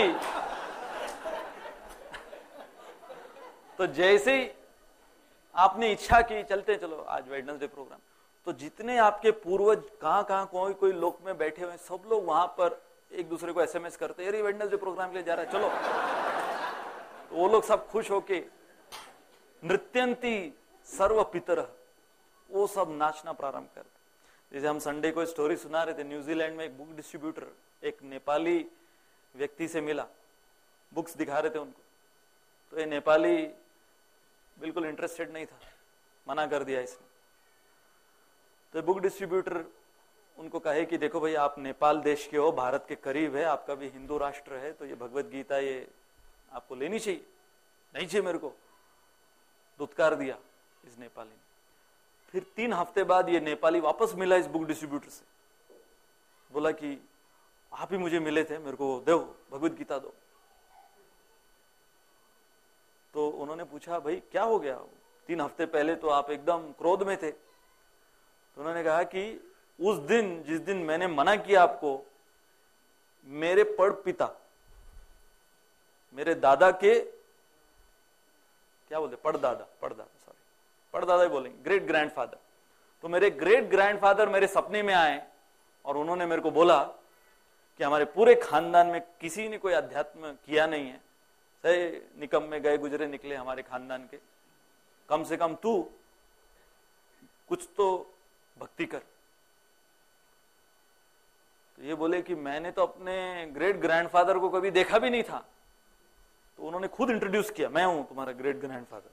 जैसे ही आपने इच्छा की, चलते चलो आज वेडनेसडे प्रोग्राम, तो जितने आपके पूर्वज कहां कोई कोई लोक में बैठे हुए, सब लोग वहां पर एक दूसरे को एसएमएस करते, अरे वेडनेसडे प्रोग्राम के लिए जा रहा है चलो। तो वो लोग सब खुश होके नृत्यंती सर्व पितर, वो सब नाचना प्रारंभ करते। जैसे हम संडे को स्टोरी सुना रहे थे, न्यूजीलैंड में एक बुक डिस्ट्रीब्यूटर एक नेपाली व्यक्ति से मिला, बुक्स दिखा रहे थे उनको, तो ये नेपाली बिल्कुल इंटरेस्टेड नहीं था, मना कर दिया इसने। तो बुक डिस्ट्रीब्यूटर उनको कहे कि देखो भाई आप नेपाल देश के हो, भारत के करीब है, आपका भी हिंदू राष्ट्र है, तो ये भगवत गीता ये आपको लेनी चाहिए। नहीं चाहिए मेरे को, दुत्कार दिया इस नेपाली ने। फिर 3 हफ्ते बाद ये नेपाली वापस मिला इस बुक डिस्ट्रीब्यूटर से, बोला कि आप ही मुझे मिले थे, मेरे को दो भगवत गीता दो। तो उन्होंने पूछा भाई क्या हो गया, 3 हफ्ते पहले तो आप एकदम क्रोध में थे। तो उन्होंने कहा कि उस दिन, जिस दिन मैंने मना किया आपको, मेरे पड़पिता, मेरे दादा के क्या बोलते, पड़दादा ही बोलेंगे, ग्रेट ग्रैंडफादर। तो मेरे ग्रेट ग्रैंडफादर मेरे सपने में आए और उन्होंने मेरे को बोला कि हमारे पूरे खानदान में किसी ने कोई अध्यात्म किया नहीं है, सही निकम में गए गुजरे निकले हमारे खानदान के, कम से कम तू कुछ तो भक्ति कर। तो ये बोले कि मैंने तो अपने ग्रेट ग्रैंडफादर को कभी देखा भी नहीं था। तो उन्होंने खुद इंट्रोड्यूस किया, मैं हूं तुम्हारा ग्रेट ग्रैंडफादर।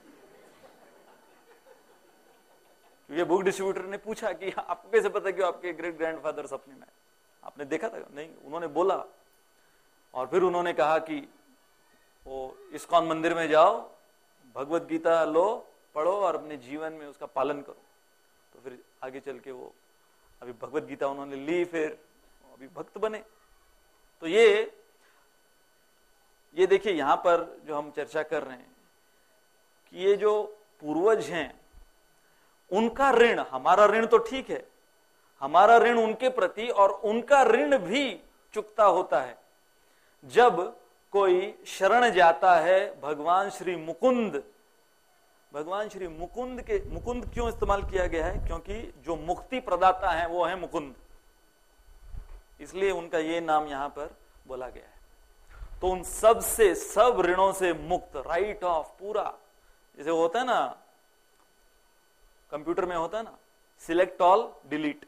ये बुक डिस्ट्रीब्यूटर ने पूछा कि आपको कैसे पता कि आपके ग्रेट ग्रैंडफादर सपने में, आपने देखा था? नहीं, उन्होंने बोला। और फिर उन्होंने कहा कि वो इस्कॉन मंदिर में जाओ, भगवत गीता लो, पढ़ो और अपने जीवन में उसका पालन करो। तो फिर आगे चल के वो अभी भगवत गीता उन्होंने ली, फिर अभी भक्त बने। तो ये देखिए यहां पर जो हम चर्चा कर रहे हैं कि ये जो पूर्वज हैं उनका ऋण, हमारा ऋण तो ठीक है, हमारा ऋण उनके प्रति, और उनका ऋण भी चुकता होता है जब कोई शरण जाता है भगवान श्री मुकुंद। भगवान श्री मुकुंद के, मुकुंद क्यों इस्तेमाल किया गया है? क्योंकि जो मुक्ति प्रदाता है वो है मुकुंद, इसलिए उनका ये नाम यहां पर बोला गया है। तो उन सब से, सब ऋणों से मुक्त, राइट ऑफ पूरा, जैसे होता है ना कंप्यूटर में होता है ना, सिलेक्ट ऑल डिलीट।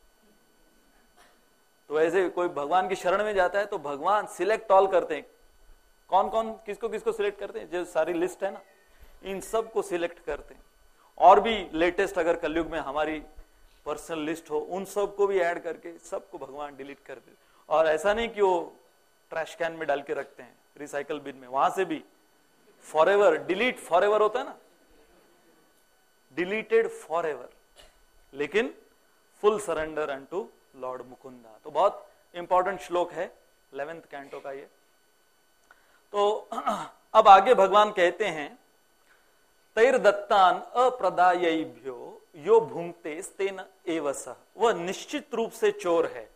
तो ऐसे कोई भगवान की शरण में जाता है तो भगवान सिलेक्ट ऑल करते हैं। कौन कौन किसको किसको सिलेक्ट करते हैं? जो सारी लिस्ट है ना, इन सब को सिलेक्ट करते हैं। और भी लेटेस्ट अगर कलयुग में हमारी पर्सनल लिस्ट हो, उन सब को भी ऐड करके सबको भगवान डिलीट कर दे। और ऐसा नहीं कि वो ट्रैश कैन में डाल के रखते हैं, रिसाइकल बिन में, वहां से भी फॉरएवर, डिलीट फॉरएवर होता है ना, डिलीटेड फॉरएवर, लेकिन full surrender unto Lord Mukunda. तो बहुत इंपॉर्टेंट श्लोक है 11th कैंटो का ये। तो अब आगे भगवान कहते हैं, तैर दत्तान अप्रदायभ्यो यो भुंक्ते स्तेन एव सः, वह निश्चित रूप से चोर है।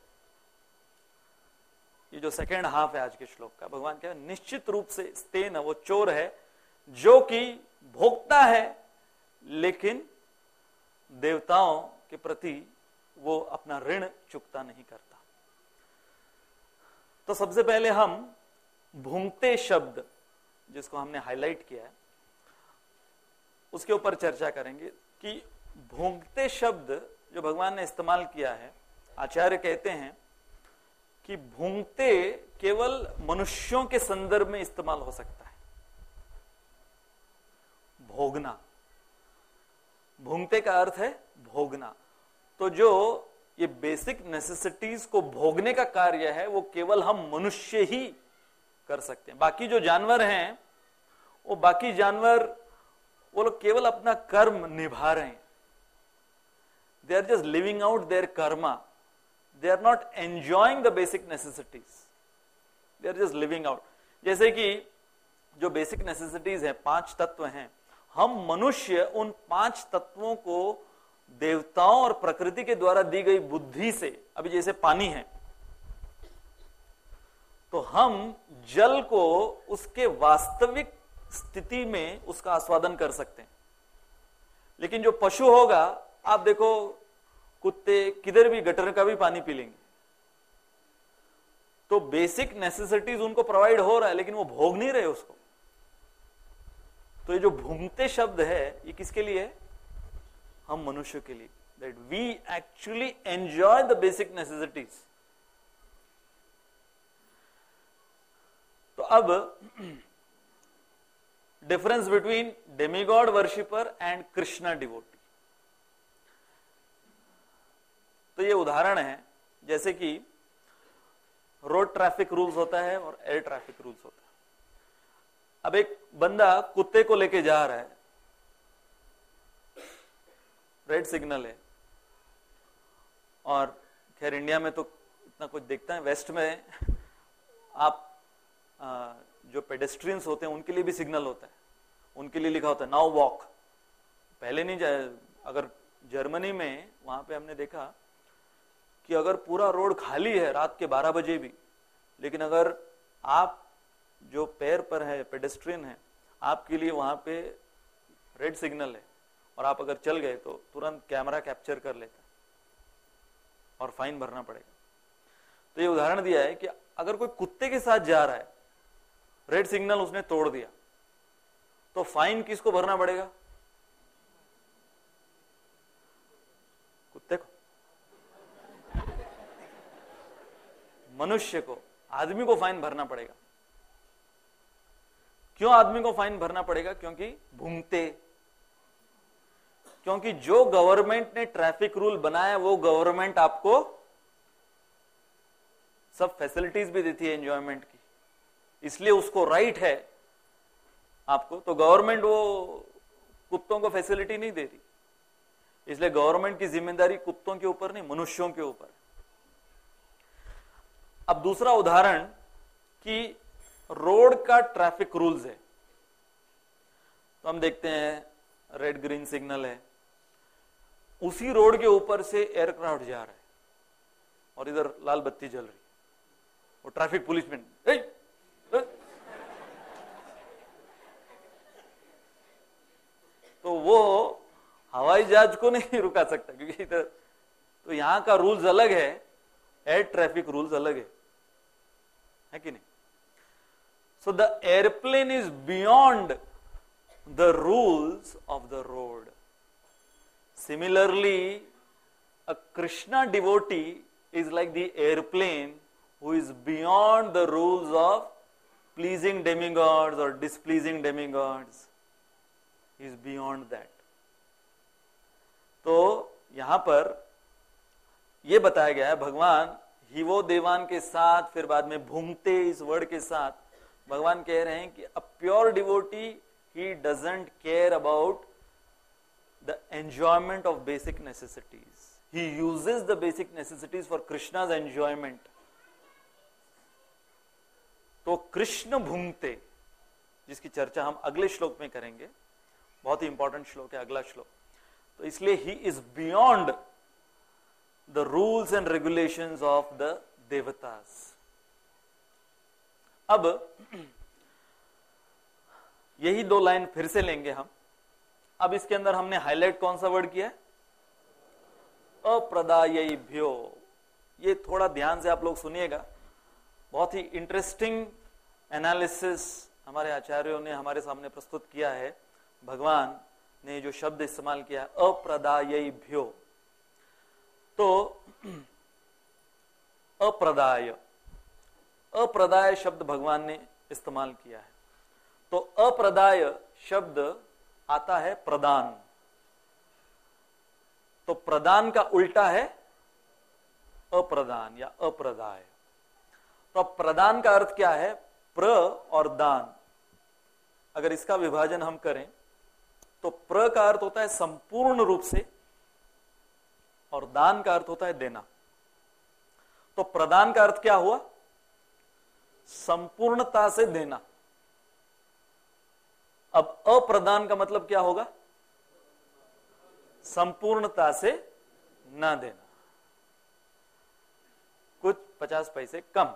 ये जो सेकेंड हाफ है आज के श्लोक का, भगवान कह रहे निश्चित रूप से स्तेन, वो चोर है जो कि भोगता है लेकिन देवताओं के प्रति वो अपना ऋण चुकता नहीं करता। तो सबसे पहले हम भुंक्ते शब्द, जिसको हमने हाईलाइट किया है, उसके ऊपर चर्चा करेंगे कि भुंक्ते शब्द जो भगवान ने इस्तेमाल किया है, आचार्य कहते हैं कि भुंक्ते केवल मनुष्यों के संदर्भ में इस्तेमाल हो सकता है। भोगना, भुंक्ते का अर्थ है भोगना। तो जो ये बेसिक नेसेसिटीज को भोगने का कार्य है वो केवल हम मनुष्य ही कर सकते हैं। बाकी जो जानवर हैं, वो बाकी जानवर वो लोग केवल अपना कर्म निभा रहे हैं। They are just living out their karma, they are not enjoying the basic necessities, they are just living out. जैसे कि जो बेसिक नेसेसिटीज है, 5 तत्व हैं, हम मनुष्य उन 5 तत्वों को देवताओं और प्रकृति के द्वारा दी गई बुद्धि से, अभी जैसे पानी है तो हम जल को उसके वास्तविक स्थिति में उसका आस्वादन कर सकते हैं। लेकिन जो पशु होगा, आप देखो कुत्ते किधर भी गटर का भी पानी पी लेंगे, तो बेसिक नेसेसिटीज उनको प्रोवाइड हो रहा है लेकिन वो भोग नहीं रहे उसको। तो ये जो भुंक्ते शब्द है ये किसके लिए है? हम मनुष्य के लिए, that we actually enjoy the basic necessities. तो अब difference between demigod worshipper and Krishna devotee. तो ये उदाहरण है, जैसे कि रोड ट्रैफिक रूल्स होता है और एयर ट्रैफिक रूल्स होता है। अब एक बंदा कुत्ते को लेके जा रहा है, रेड सिग्नल है, और खैर इंडिया में तो इतना कुछ देखता है, वेस्ट में आप जो पेडेस्ट्रियंस होते हैं उनके लिए भी सिग्नल होता है, उनके लिए लिखा होता है नाउ वॉक। पहले नहीं जाए, अगर जर्मनी में वहां पे हमने देखा कि अगर पूरा रोड खाली है रात के 12 बजे भी, लेकिन अगर आप जो पैर पर है, पेडेस्ट्रियन है, आपके लिए वहां पे रेड सिग्नल है और आप अगर चल गए तो तुरंत कैमरा कैप्चर कर लेता है और फाइन भरना पड़ेगा। तो ये उदाहरण दिया है कि अगर कोई कुत्ते के साथ जा रहा है, रेड सिग्नल उसने तोड़ दिया, तो फाइन किसको भरना पड़ेगा? कुत्ते को। मनुष्य को, आदमी को फाइन भरना पड़ेगा। क्यों आदमी को फाइन भरना पड़ेगा? क्योंकि भूंगते, क्योंकि जो गवर्नमेंट ने ट्रैफिक रूल बनाया वो गवर्नमेंट आपको सब फैसिलिटीज भी देती है एंजॉयमेंट की, इसलिए उसको राइट है आपको। तो गवर्नमेंट वो कुत्तों को फैसिलिटी नहीं दे रही, इसलिए गवर्नमेंट की जिम्मेदारी कुत्तों के ऊपर नहीं, मनुष्यों के ऊपर। अब दूसरा उदाहरण कि रोड का ट्रैफिक रूल्स है, तो हम देखते हैं रेड ग्रीन सिग्नल है, उसी रोड के ऊपर से एयरक्राफ्ट जा रहा है और इधर लाल बत्ती जल रही, वो ट्रैफिक पुलिसमैन तो वो हवाई जहाज को नहीं रुका सकता, क्योंकि इधर तो यहां का रूल्स अलग है, एयर ट्रैफिक रूल्स अलग है कि नहीं। So the airplane is beyond the rules of the road. Similarly, a Krishna devotee is like the airplane who is beyond the rules of pleasing demigods or displeasing demigods. He is beyond that. तो यहां पर यह बताया गया है, भगवान ही वो देवान के साथ, फिर बाद में भूंगते इस वर्ड के साथ भगवान कह रहे हैं कि a pure devotee he doesn't care about the enjoyment of basic necessities, he uses the basic necessities for Krishna's enjoyment. तो कृष्ण भूंगते, जिसकी चर्चा हम अगले श्लोक में करेंगे, बहुत ही इंपॉर्टेंट श्लोक है अगला श्लोक, तो इसलिए he is beyond the rules and regulations of the devatas. अब यही दो लाइन फिर से लेंगे हम। अब इसके अंदर हमने हाईलाइट कौन सा वर्ड किया है? अप्रदायैभ्यो। ये थोड़ा ध्यान से आप लोग सुनिएगा, बहुत ही इंटरेस्टिंग एनालिसिस हमारे आचार्यों ने हमारे सामने प्रस्तुत किया है। भगवान ने जो शब्द इस्तेमाल किया है अप्रदायैभ्यो, तो अप्रदाय, अप्रदाय शब्द भगवान ने इस्तेमाल किया है। तो अप्रदाय शब्द आता है प्रदान, तो प्रदान का उल्टा है अप्रदान या अप्रदाय। तो अब प्रदान का अर्थ क्या है? प्र और दान। अगर इसका विभाजन हम करें तो प्र का अर्थ होता है संपूर्ण रूप से और दान का अर्थ होता है देना। तो प्रदान का अर्थ क्या हुआ? संपूर्णता से देना। अब अप्रदान का मतलब क्या होगा? संपूर्णता से ना देना, कुछ 50 पैसे कम।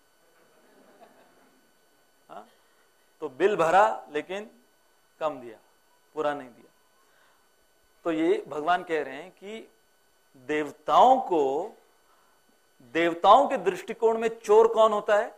हाँ? तो बिल भरा लेकिन कम दिया, पूरा नहीं दिया। तो ये भगवान कह रहे हैं कि देवताओं को, देवताओं के दृष्टिकोण में चोर कौन होता है?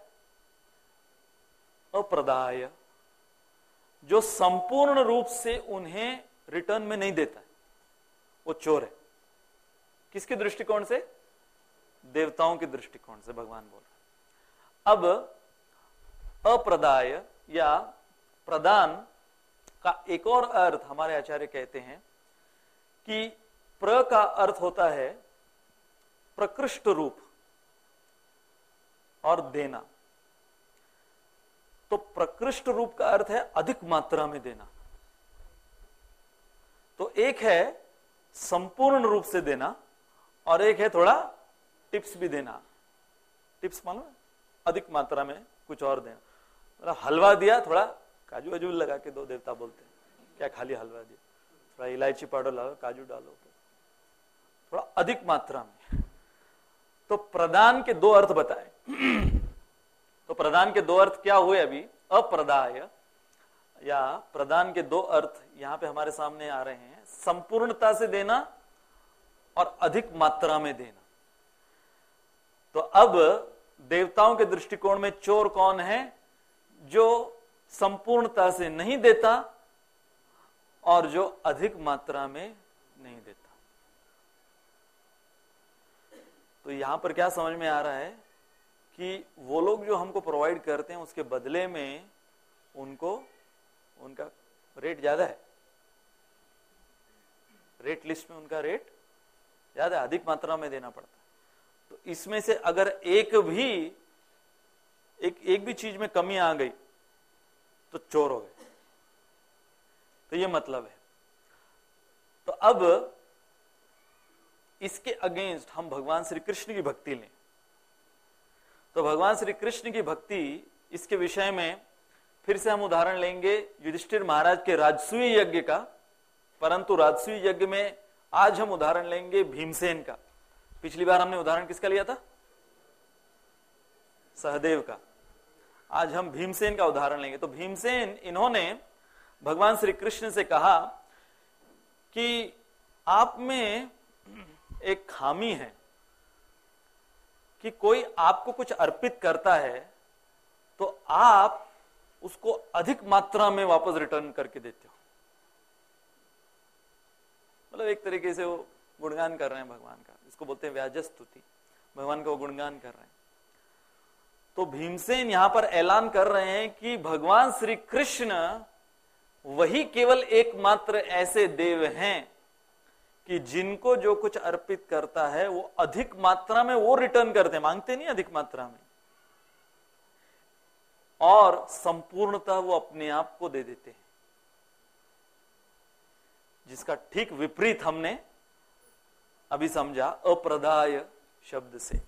अप्रदाय, जो संपूर्ण रूप से उन्हें रिटर्न में नहीं देता है, वो चोर है। किसके दृष्टिकोण से? देवताओं के दृष्टिकोण से भगवान बोल रहे। अब अप्रदाय या प्रदान का एक और अर्थ हमारे आचार्य कहते हैं कि प्र का अर्थ होता है प्रकृष्ट रूप और देना। तो प्रकृष्ट रूप का अर्थ है अधिक मात्रा में देना। तो एक है संपूर्ण रूप से देना और एक है थोड़ा टिप्स भी देना। टिप्स मालूम है? अधिक मात्रा में कुछ और देना। मतलब हलवा दिया, थोड़ा काजू वाजू लगा के दो, देवता बोलते हैं। क्या खाली हलवा दिया, थोड़ा इलायची पाउडर लगाओ, काजू डालो, थोड़ा अधिक मात्रा में। तो प्रदान के दो अर्थ बताए। तो प्रदान के दो अर्थ क्या हुए अभी? अप्रदाय या प्रदान के दो अर्थ यहां पे हमारे सामने आ रहे हैं, संपूर्णता से देना और अधिक मात्रा में देना। तो अब देवताओं के दृष्टिकोण में चोर कौन है? जो संपूर्णता से नहीं देता और जो अधिक मात्रा में नहीं देता। तो यहां पर क्या समझ में आ रहा है कि वो लोग जो हमको प्रोवाइड करते हैं उसके बदले में उनको उनका रेट ज्यादा है, रेट लिस्ट में उनका रेट ज्यादा अधिक मात्रा में देना पड़ता है। तो इसमें से अगर एक भी चीज में कमी आ गई तो चोर हो गए, तो ये मतलब है। तो अब इसके अगेंस्ट हम भगवान श्री कृष्ण की भक्ति लें, तो भगवान श्री कृष्ण की भक्ति इसके विषय में फिर से हम उदाहरण लेंगे युधिष्ठिर महाराज के राजसूय यज्ञ का, परंतु राजसूय यज्ञ में आज हम उदाहरण लेंगे भीमसेन का। पिछली बार हमने उदाहरण किसका लिया था? सहदेव का। आज हम भीमसेन का उदाहरण लेंगे। तो भीमसेन, इन्होंने भगवान श्री कृष्ण से कहा कि आप में एक खामी है कि कोई आपको कुछ अर्पित करता है तो आप उसको अधिक मात्रा में वापस रिटर्न करके देते हो। मतलब एक तरीके से वो गुणगान कर रहे हैं भगवान का, इसको बोलते हैं व्याजस्तुति, भगवान का वो गुणगान कर रहे हैं। तो भीमसेन यहां पर ऐलान कर रहे हैं कि भगवान श्री कृष्ण वही केवल एकमात्र ऐसे देव हैं कि जिनको जो कुछ अर्पित करता है वो अधिक मात्रा में वो रिटर्न करते हैं, मांगते नहीं अधिक मात्रा में, और संपूर्णता वो अपने आप को दे देते हैं, जिसका ठीक विपरीत हमने अभी समझा अप्रदाय शब्द से।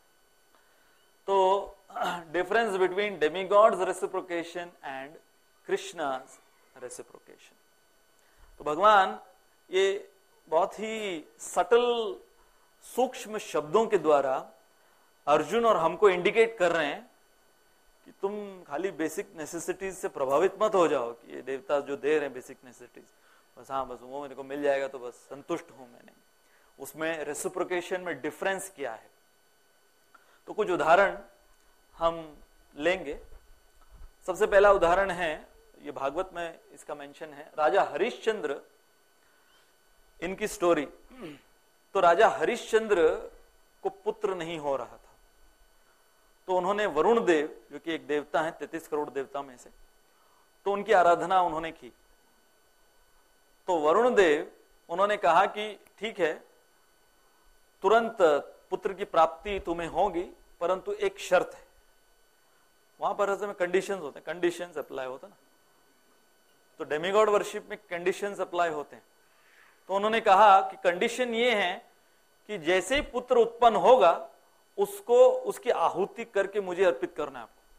तो difference between demigods reciprocation and Krishna's reciprocation. तो भगवान ये बहुत ही सटल सूक्ष्म शब्दों के द्वारा अर्जुन और हमको इंडिकेट कर रहे हैं कि तुम खाली बेसिक नेसेसिटीज से प्रभावित मत हो जाओ कि ये देवता जो दे रहे हैं बेसिक नेसेसिटीज, बस हाँ बस वो मेरे को मिल जाएगा तो बस संतुष्ट हूं मैंने। उसमें रेसिप्रोकेशन में डिफरेंस क्या है? तो कुछ उदाहरण हम लेंगे। सबसे पहला उदाहरण है, ये भागवत में इसका मेंशन है, राजा हरिश्चंद्र, इनकी स्टोरी। तो राजा हरिश्चंद्र को पुत्र नहीं हो रहा था, तो उन्होंने वरुण देव, जो कि एक देवता है 33 करोड़ देवता में से, तो उनकी आराधना उन्होंने की। तो वरुण देव, उन्होंने कहा कि ठीक है, तुरंत पुत्र की प्राप्ति तुम्हें होगी, परंतु एक शर्त है। वहां पर असल में कंडीशंस होते हैं, कंडीशंस अप्लाई होता है ना, तो डेमीगॉड वर्शिप में कंडीशंस अप्लाई होते हैं। तो उन्होंने कहा कि कंडीशन ये है कि जैसे ही पुत्र उत्पन्न होगा उसको उसकी आहुति करके मुझे अर्पित करना है आपको।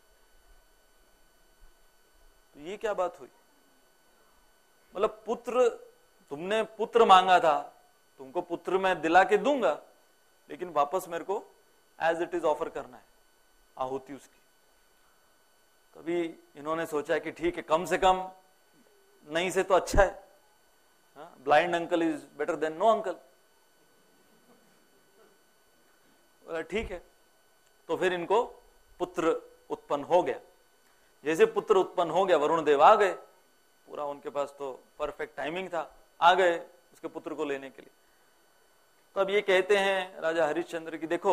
तो ये क्या बात हुई? मतलब पुत्र, तुमने पुत्र मांगा था, तुमको पुत्र मैं दिला के दूंगा, लेकिन वापस मेरे को एज इट इज ऑफर करना है आहुति उसकी। तभी इन्होंने सोचा कि ठीक है, कम से कम नहीं से तो अच्छा है, blind uncle is better than no uncle. बोला ठीक है। तो फिर इनको पुत्र उत्पन्न हो गया। जैसे पुत्र उत्पन्न हो गया, वरुण देव आ गए, पूरा उनके पास तो परफेक्ट टाइमिंग था, आ गए उसके पुत्र को लेने के लिए। तो अब ये कहते हैं राजा हरिश्चंद्र की, देखो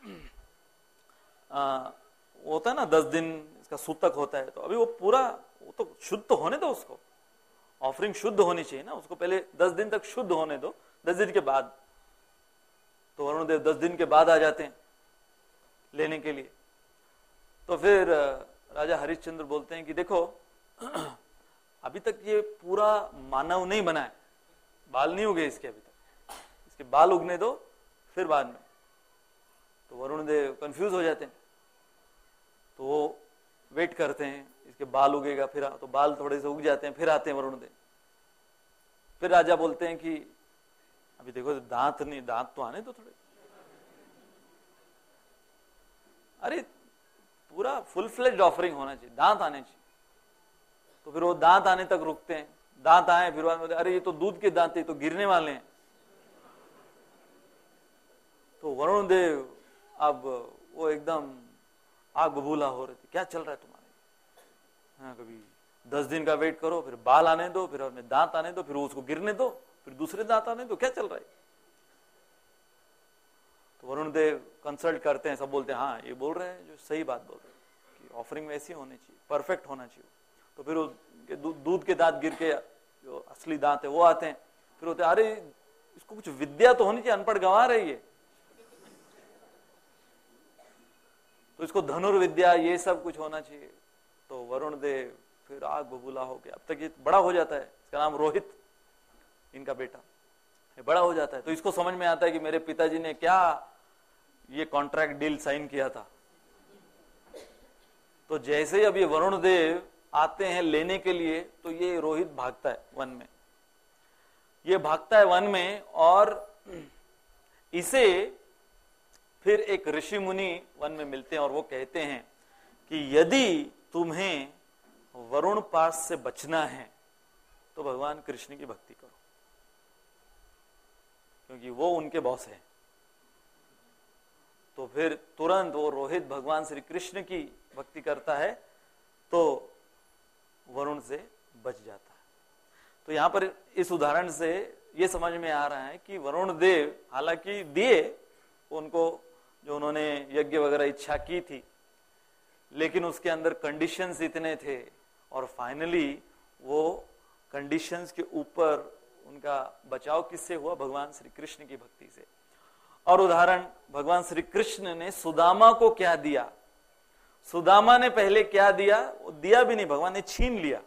वो होता है ना 10 दिन इसका सूतक होता है, तो अभी वो पूरा, वो तो शुद्ध तो होने दो उसको, ऑफरिंग शुद्ध होनी चाहिए ना, उसको पहले 10 दिन तक शुद्ध होने दो, 10 दिन के बाद। तो वरुण देव 10 दिन के बाद आ जाते हैं लेने के लिए। तो फिर राजा हरिश्चंद्र बोलते हैं कि देखो अभी तक ये पूरा मानव नहीं बना है, बाल नहीं उगे इसके अभी तक, इसके बाल उगने दो फिर बाद में। तो वरुण देव कंफ्यूज हो जाते हैं, तो वो वेट करते हैं इसके बाल उगेगा, फिर तो बाल थोड़े से उग जाते हैं, फिर आते हैं वरुण देव। फिर राजा बोलते हैं कि अभी देखो दांत नहीं, दांत तो आने दो थोड़े। अरे पूरा फुल फ्लेज्ड ऑफरिंग होना चाहिए, दांत आने चाहिए। तो फिर वो दांत आने तक रुकते हैं, दांत आए, फिर बाद में अरे ये तो दूध के दांत है, तो गिरने वाले हैं। तो वरुण देव अब वो एकदम आग बबूला हो रही थी, क्या चल रहा है तुम्हारे? हाँ, कभी 10 दिन का वेट करो, फिर बाल आने दो, फिर अपने दांत आने दो, फिर उसको गिरने दो, फिर दूसरे दांत आने दो, क्या चल रहा है? तो वरुण देव कंसल्ट करते हैं, सब बोलते हैं हाँ ये बोल रहे हैं जो सही बात बोल रहे हैं कि ऑफरिंग वैसी होनी चाहिए, परफेक्ट होना चाहिए। तो फिर दूध के दांत गिर के जो असली दांत है वो आते हैं, फिर होते अरे इसको कुछ विद्या तो होनी चाहिए, अनपढ़ गंवा रही है, तो इसको धनुर्विद्या ये सब कुछ होना चाहिए। तो वरुण देव फिर आग बबूला हो गया। अब तक ये बड़ा हो जाता है, इसका नाम रोहित, इनका बेटा बड़ा हो जाता है, तो इसको समझ में आता है कि मेरे पिताजी ने क्या ये कॉन्ट्रैक्ट डील साइन किया था। तो जैसे ही अब ये वरुण देव आते हैं लेने के लिए, तो ये रोहित भागता है वन में, ये भागता है वन में, और इसे फिर एक ऋषि मुनि वन में मिलते हैं और वो कहते हैं कि यदि तुम्हें वरुण पास से बचना है तो भगवान कृष्ण की भक्ति करो, क्योंकि वो उनके बॉस हैं। तो फिर तुरंत वो रोहित भगवान श्री कृष्ण की भक्ति करता है, तो वरुण से बच जाता है। तो यहां पर इस उदाहरण से ये समझ में आ रहा है कि वरुण देव हालांकि दिए उनको जो उन्होंने यज्ञ वगैरह इच्छा की थी, लेकिन उसके अंदर कंडीशंस इतने थे, और फाइनली वो कंडीशंस के ऊपर उनका बचाव किससे हुआ? भगवान श्री कृष्ण की भक्ति से। और उदाहरण भगवान श्री कृष्ण ने सुदामा को क्या दिया? सुदामा ने पहले क्या दिया? वो दिया भी नहीं, भगवान ने छीन लिया।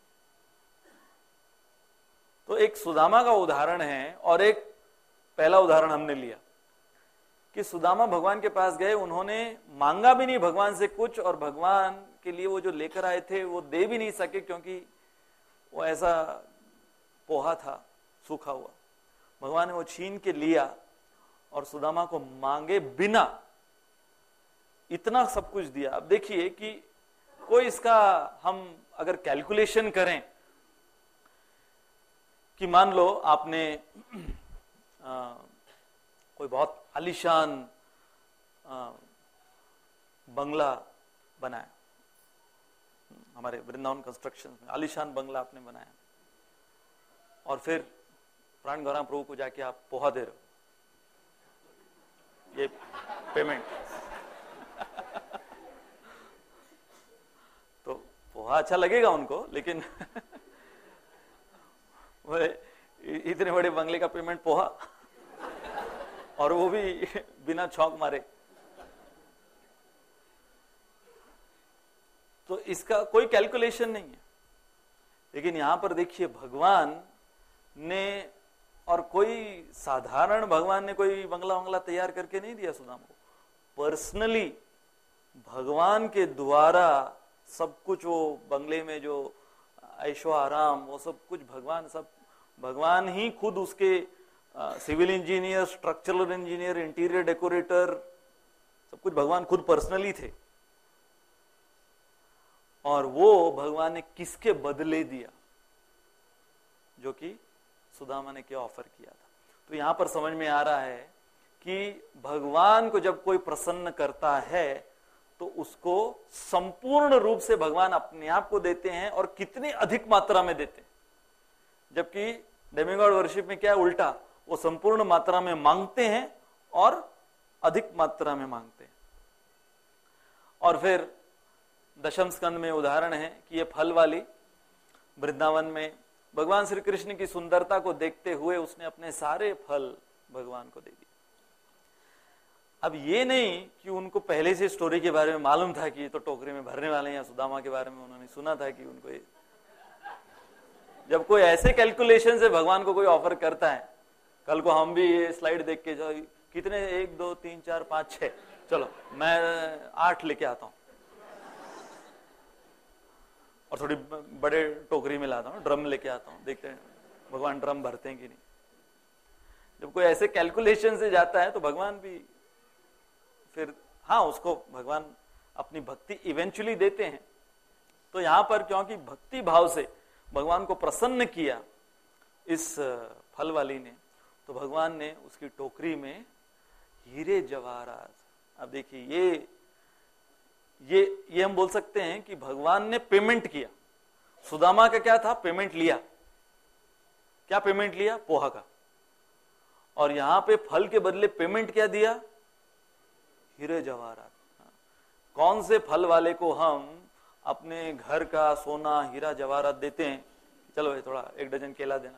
तो एक सुदामा का उदाहरण है, और एक पहला उदाहरण हमने लिया कि सुदामा भगवान के पास गए, उन्होंने मांगा भी नहीं भगवान से कुछ, और भगवान के लिए वो जो लेकर आए थे वो दे भी नहीं सके, क्योंकि वो ऐसा पोहा था सूखा हुआ। भगवान ने वो छीन के लिया और सुदामा को मांगे बिना इतना सब कुछ दिया। अब देखिए कि कोई इसका हम अगर कैलकुलेशन करें कि मान लो आपने कोई बहुत आलीशान बंगला बनाया, हमारे वृंदावन कंस्ट्रक्शन में आलीशान बंगला आपने बनाया, और फिर प्राण गौरांग प्रभु को जाके आप पोहा दे रहे हो, ये पेमेंट तो पोहा अच्छा लगेगा उनको, लेकिन इतने बड़े बंगले का पेमेंट पोहा, और वो भी बिना छौंक मारे, तो इसका कोई कैलकुलेशन नहीं है। लेकिन यहां पर देखिए भगवान ने, और कोई साधारण भगवान ने कोई बंगला तैयार करके नहीं दिया सुदामा को, पर्सनली भगवान के द्वारा सब कुछ, वो बंगले में जो ऐशो आराम वो सब कुछ भगवान ही खुद उसके civil engineer, structural engineer, interior decorator, सब कुछ भगवान खुद पर्सनली थे। और वो भगवान ने किसके बदले दिया? जो कि सुदामा ने क्या ऑफर किया था। तो यहां पर समझ में आ रहा है कि भगवान को जब कोई प्रसन्न करता है तो उसको संपूर्ण रूप से भगवान अपने आप को देते हैं, और कितनी अधिक मात्रा में देते हैं। जबकि डेमिगॉड वर्शिप में क्या है? उल्टा, वो संपूर्ण मात्रा में मांगते हैं और अधिक मात्रा में मांगते हैं। और फिर दशम स्कंद में उदाहरण है कि ये फल वाली वृंदावन में भगवान श्री कृष्ण की सुंदरता को देखते हुए उसने अपने सारे फल भगवान को दे दिए। अब ये नहीं कि उनको पहले से स्टोरी के बारे में मालूम था कि ये तो टोकरी में भरने वाले हैं, या सुदामा के बारे में उन्होंने सुना था कि उनको ये, जब कोई ऐसे कैलकुलेशन से भगवान को कोई ऑफर करता है, कल को हम भी ये स्लाइड देख के जाओ कितने 1 2 3 4 5 6, चलो मैं 8 लेके आता हूं और थोड़ी बड़े टोकरी में लाता हूँ, ड्रम लेके आता हूँ, देखते हैं भगवान ड्रम भरते हैं कि नहीं। जब कोई ऐसे कैलकुलेशन से जाता है तो भगवान भी फिर, हाँ, उसको भगवान अपनी भक्ति इवेंचुअली देते हैं। तो यहां पर क्योंकि भक्ति भाव से भगवान को प्रसन्न किया इस फल वाली ने, तो भगवान ने उसकी टोकरी में हीरे जवाहरात। अब देखिए ये हम बोल सकते हैं कि भगवान ने पेमेंट किया। सुदामा का क्या था? पेमेंट लिया। क्या पेमेंट लिया? पोहा का। और यहां पे फल के बदले पेमेंट क्या दिया? हीरे जवाहरात। कौन से फल वाले को हम अपने घर का सोना हीरा जवाहरात देते हैं, चलो भाई थोड़ा 1 डजन केला देना।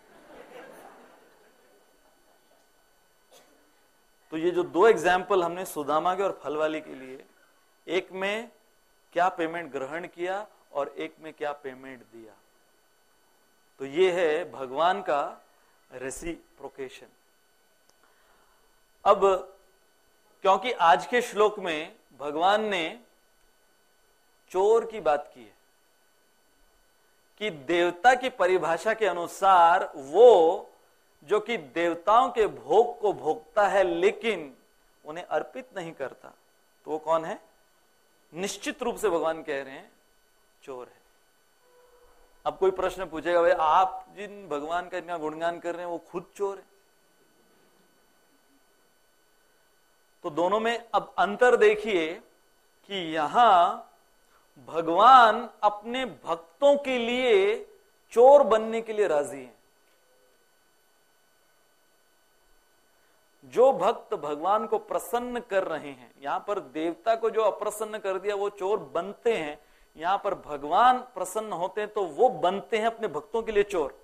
तो ये जो 2 एग्जाम्पल हमने सुदामा के और फल वाले के लिए, एक में क्या पेमेंट ग्रहण किया और एक में क्या पेमेंट दिया, तो ये है भगवान का रेसिप्रोकेशन। अब क्योंकि आज के श्लोक में भगवान ने चोर की बात की है कि देवता की परिभाषा के अनुसार वो जो कि देवताओं के भोग को भोगता है लेकिन उन्हें अर्पित नहीं करता, तो वो कौन है? निश्चित रूप से भगवान कह रहे हैं चोर है। अब कोई प्रश्न पूछेगा, भाई आप जिन भगवान का इतना गुणगान कर रहे हैं वो खुद चोर है। तो दोनों में अब अंतर देखिए कि यहां भगवान अपने भक्तों के लिए चोर बनने के लिए राजी हैं। जो भक्त भगवान को प्रसन्न कर रहे हैं, यहां पर देवता को जो अप्रसन्न कर दिया वो चोर बनते हैं, यहां पर भगवान प्रसन्न होते हैं तो वो बनते हैं अपने भक्तों के लिए चोर।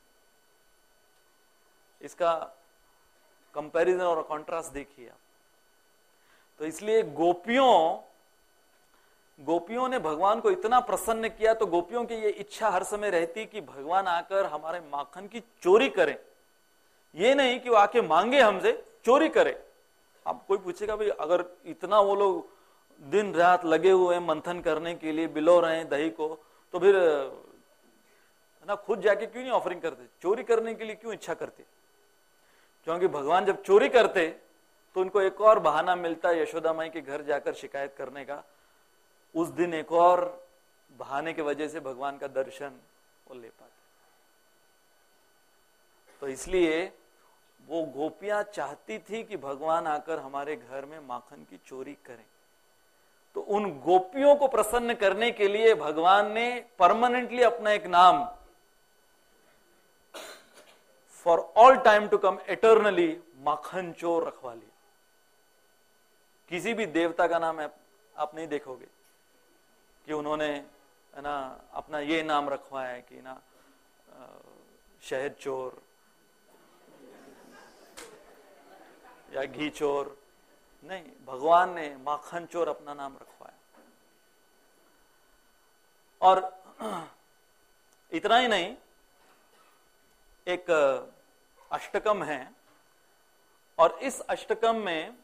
इसका कंपैरिजन और कॉन्ट्रास्ट देखिए आप। तो इसलिए गोपियों ने भगवान को इतना प्रसन्न किया, तो गोपियों की ये इच्छा हर समय रहती कि भगवान आकर हमारे माखन की चोरी करें। ये नहीं कि वो आके मांगे हमसे, चोरी करे। अब कोई पूछेगा भाई अगर इतना वो लोग दिन रात लगे हुए हैं मंथन करने के लिए, बिलो रहे हैं दही को, तो फिर ना खुद जाके क्यों नहीं ऑफरिंग करते? चोरी करने के लिए क्यों इच्छा करते? क्योंकि भगवान जब चोरी करते तो उनको एक और बहाना मिलता है यशोदा माई के घर जाकर शिकायत करने का। उस दिन एक और बहाने की वजह से भगवान का दर्शन वो ले पाते। तो इसलिए वो गोपियां चाहती थी कि भगवान आकर हमारे घर में माखन की चोरी करें। तो उन गोपियों को प्रसन्न करने के लिए भगवान ने परमानेंटली अपना एक नाम for all time to come eternally Makhan Chor रखवा लिया। किसी भी देवता का नाम आप नहीं देखोगे कि उन्होंने है ना अपना ये नाम रखवाया है कि ना शहद चोर या घी चोर। नहीं, भगवान ने माखन चोर अपना नाम रखवाया। और इतना ही नहीं, एक अष्टकम है और इस अष्टकम में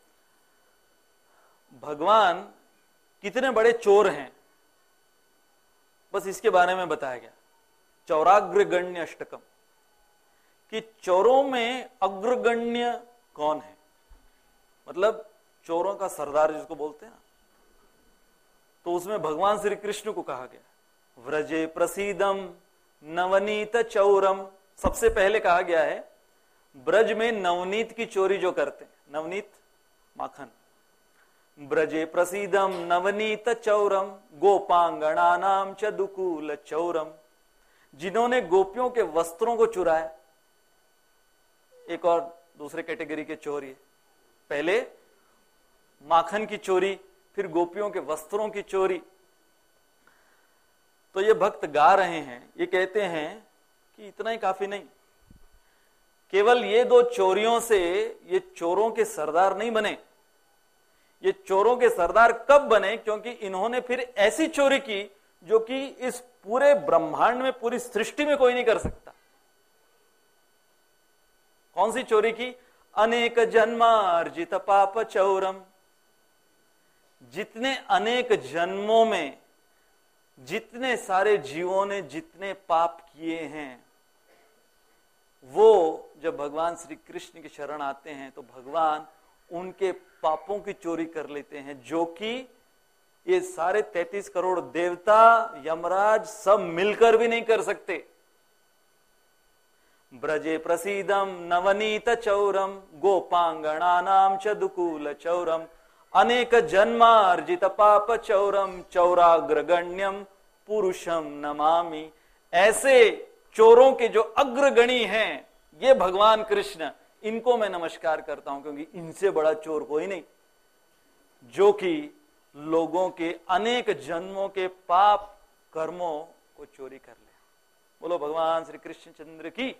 भगवान कितने बड़े चोर हैं बस इसके बारे में बताया गया। चौराग्रगण्य अष्टकम कि चोरों में अग्रगण्य कौन है, मतलब चोरों का सरदार जिसको बोलते हैं ना, तो उसमें भगवान श्री कृष्ण को कहा गया व्रजे प्रसीदम नवनीत चौरम। सबसे पहले कहा गया है ब्रज में नवनीत की चोरी जो करते हैं, नवनीत माखन। ब्रजे प्रसीदम नवनीत चौरम गोपांगणानाम च दुकूल चौरम, जिन्होंने गोपियों के वस्त्रों को चुराया। एक और दूसरे कैटेगरी के चोर ये, पहले माखन की चोरी, फिर गोपियों के वस्त्रों की चोरी। तो ये भक्त गा रहे हैं, ये कहते हैं कि इतना ही काफी नहीं, केवल ये 2 चोरियों से ये चोरों के सरदार नहीं बने। ये चोरों के सरदार कब बने? क्योंकि इन्होंने फिर ऐसी चोरी की जो कि इस पूरे ब्रह्मांड में, पूरी सृष्टि में कोई नहीं कर सकता। कौन सी चोरी की? अनेक जन्मार्जित पाप चौरम। जितने अनेक जन्मों में जितने सारे जीवों ने जितने पाप किए हैं, वो जब भगवान श्री कृष्ण की शरण आते हैं तो भगवान उनके पापों की चोरी कर लेते हैं, जो कि ये सारे 33 करोड़ देवता यमराज सब मिलकर भी नहीं कर सकते। ब्रजे प्रसीदम नवनीत चौरम गोपांगणानाम च दुकूल चौरम अनेक जन्मार्जित पाप चौरम चौराग्रगण्यम पुरुषम नमामि। ऐसे चोरों के जो अग्रगणी हैं ये भगवान कृष्ण, इनको मैं नमस्कार करता हूं, क्योंकि इनसे बड़ा चोर कोई नहीं। जो कि लोगों के अनेक जन्मों के पाप कर्मों को चोरी कर ले। बोलो भगवान श्री कृष्ण चंद्र की।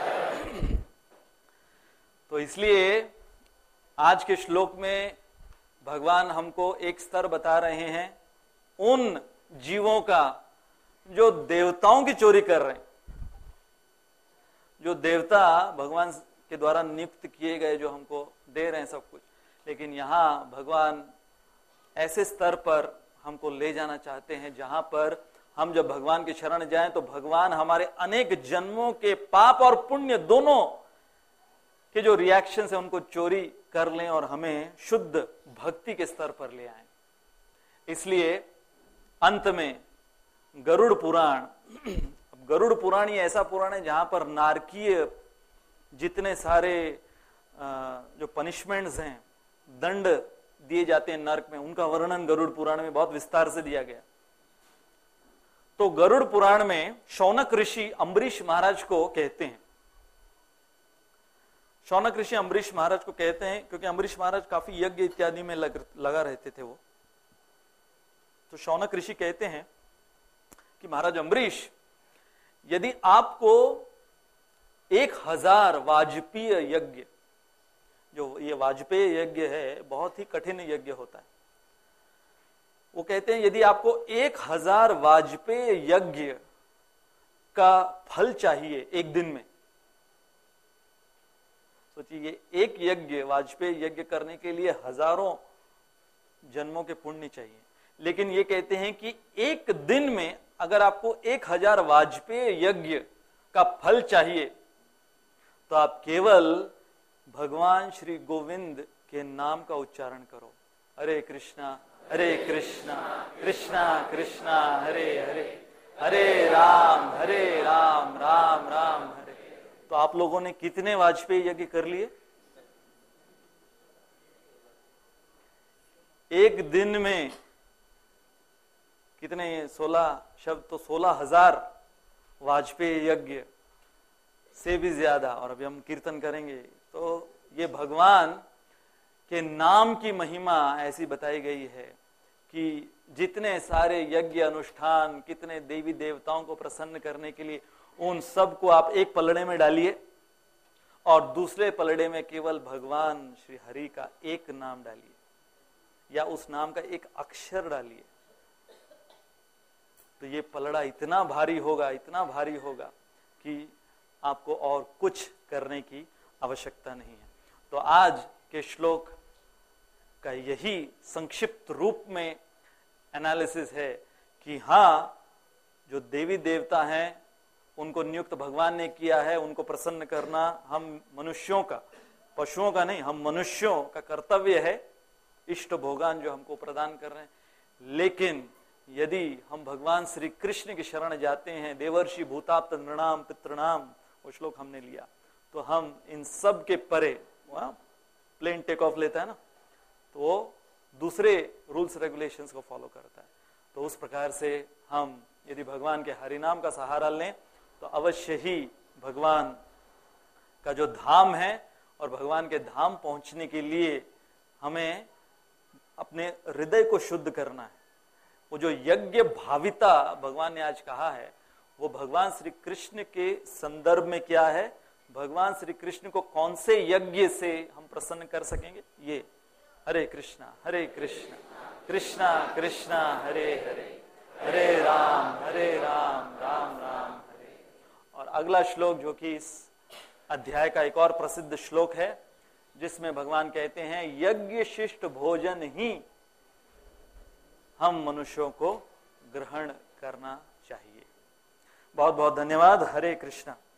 तो इसलिए आज के श्लोक में भगवान हमको एक स्तर बता रहे हैं उन जीवों का जो देवताओं की चोरी कर रहे हैं, जो देवता भगवान के द्वारा नियुक्त किए गए, जो हमको दे रहे हैं सब कुछ। लेकिन यहाँ भगवान ऐसे स्तर पर हमको ले जाना चाहते हैं जहां पर हम जब भगवान की शरण जाएं तो भगवान हमारे अनेक जन्मों के पाप और पुण्य दोनों के जो रिएक्शन है उनको चोरी कर लें और हमें शुद्ध भक्ति के स्तर पर ले आए। इसलिए अंत में गरुड़ पुराण, गरुड़ पुराण ही ऐसा पुराण है जहां पर नारकीय जितने सारे जो पनिशमेंट्स हैं, दंड दिए जाते हैं नरक में, उनका वर्णन गरुड़ पुराण में बहुत विस्तार से दिया गया। तो गरुड़ पुराण में शौनक ऋषि अम्बरीश महाराज को कहते हैं, शौनक ऋषि अम्बरीश महाराज को कहते हैं क्योंकि अम्बरीश महाराज काफी यज्ञ इत्यादि में लगा रहते थे वो। तो शौनक ऋषि कहते हैं कि महाराज अम्बरीश, यदि आपको 1000 वाजपेय यज्ञ, जो ये वाजपेय यज्ञ है बहुत ही कठिन यज्ञ होता है, वो कहते हैं यदि आपको 1000 वाजपेय यज्ञ का फल चाहिए एक दिन में, सोचिए एक यज्ञ, वाजपेय यज्ञ करने के लिए हजारों जन्मों के पुण्य चाहिए। लेकिन ये कहते हैं कि एक दिन में अगर आपको 1000 वाजपेय यज्ञ का फल चाहिए तो आप केवल भगवान श्री गोविंद के नाम का उच्चारण करो, हरे कृष्णा कृष्णा कृष्णा हरे हरे, हरे राम राम राम हरे। तो आप लोगों ने कितने वाजपेयी यज्ञ कर लिए? एक दिन में कितने? 16 शब्द, तो 16,000 वाजपेयी यज्ञ से भी ज्यादा। और अभी हम कीर्तन करेंगे तो ये भगवान के नाम की महिमा ऐसी बताई गई है कि जितने सारे यज्ञ अनुष्ठान, कितने देवी देवताओं को प्रसन्न करने के लिए, उन सब को आप एक पलड़े में डालिए और दूसरे पलड़े में केवल भगवान श्री हरि का एक नाम डालिए या उस नाम का एक अक्षर डालिए, तो ये पलड़ा इतना भारी होगा, इतना भारी होगा कि आपको और कुछ करने की आवश्यकता नहीं है। तो आज के श्लोक का यही संक्षिप्त रूप में एनालिसिस है कि हाँ, जो देवी देवता हैं उनको नियुक्त भगवान ने किया है, उनको प्रसन्न करना हम मनुष्यों का, पशुओं का नहीं, हम मनुष्यों का कर्तव्य है, इष्ट भोगान जो हमको प्रदान कर रहे हैं। लेकिन यदि हम भगवान श्री कृष्ण की शरण जाते हैं, देवर्षि भूताप्त नृणाम पितृणाम, वो श्लोक हमने लिया, तो हम इन सब के परे, प्लेन टेक ऑफ लेता है ना, तो वो दूसरे रूल्स रेगुलेशंस को फॉलो करता है। तो उस प्रकार से हम यदि भगवान के हरिनाम का सहारा लें तो अवश्य ही भगवान का जो धाम है, और भगवान के धाम पहुंचने के लिए हमें अपने हृदय को शुद्ध करना है। वो जो यज्ञ भाविता भगवान ने आज कहा है, वो भगवान श्री कृष्ण के संदर्भ में क्या है, भगवान श्री कृष्ण को कौन से यज्ञ से हम प्रसन्न कर सकेंगे? ये हरे कृष्णा कृष्णा कृष्णा हरे हरे, हरे राम राम राम हरे। और अगला श्लोक जो कि इस अध्याय का एक और प्रसिद्ध श्लोक है, जिसमें भगवान कहते हैं यज्ञ शिष्ट भोजन ही हम मनुष्यों को ग्रहण करना चाहिए। बहुत बहुत धन्यवाद। हरे कृष्णा।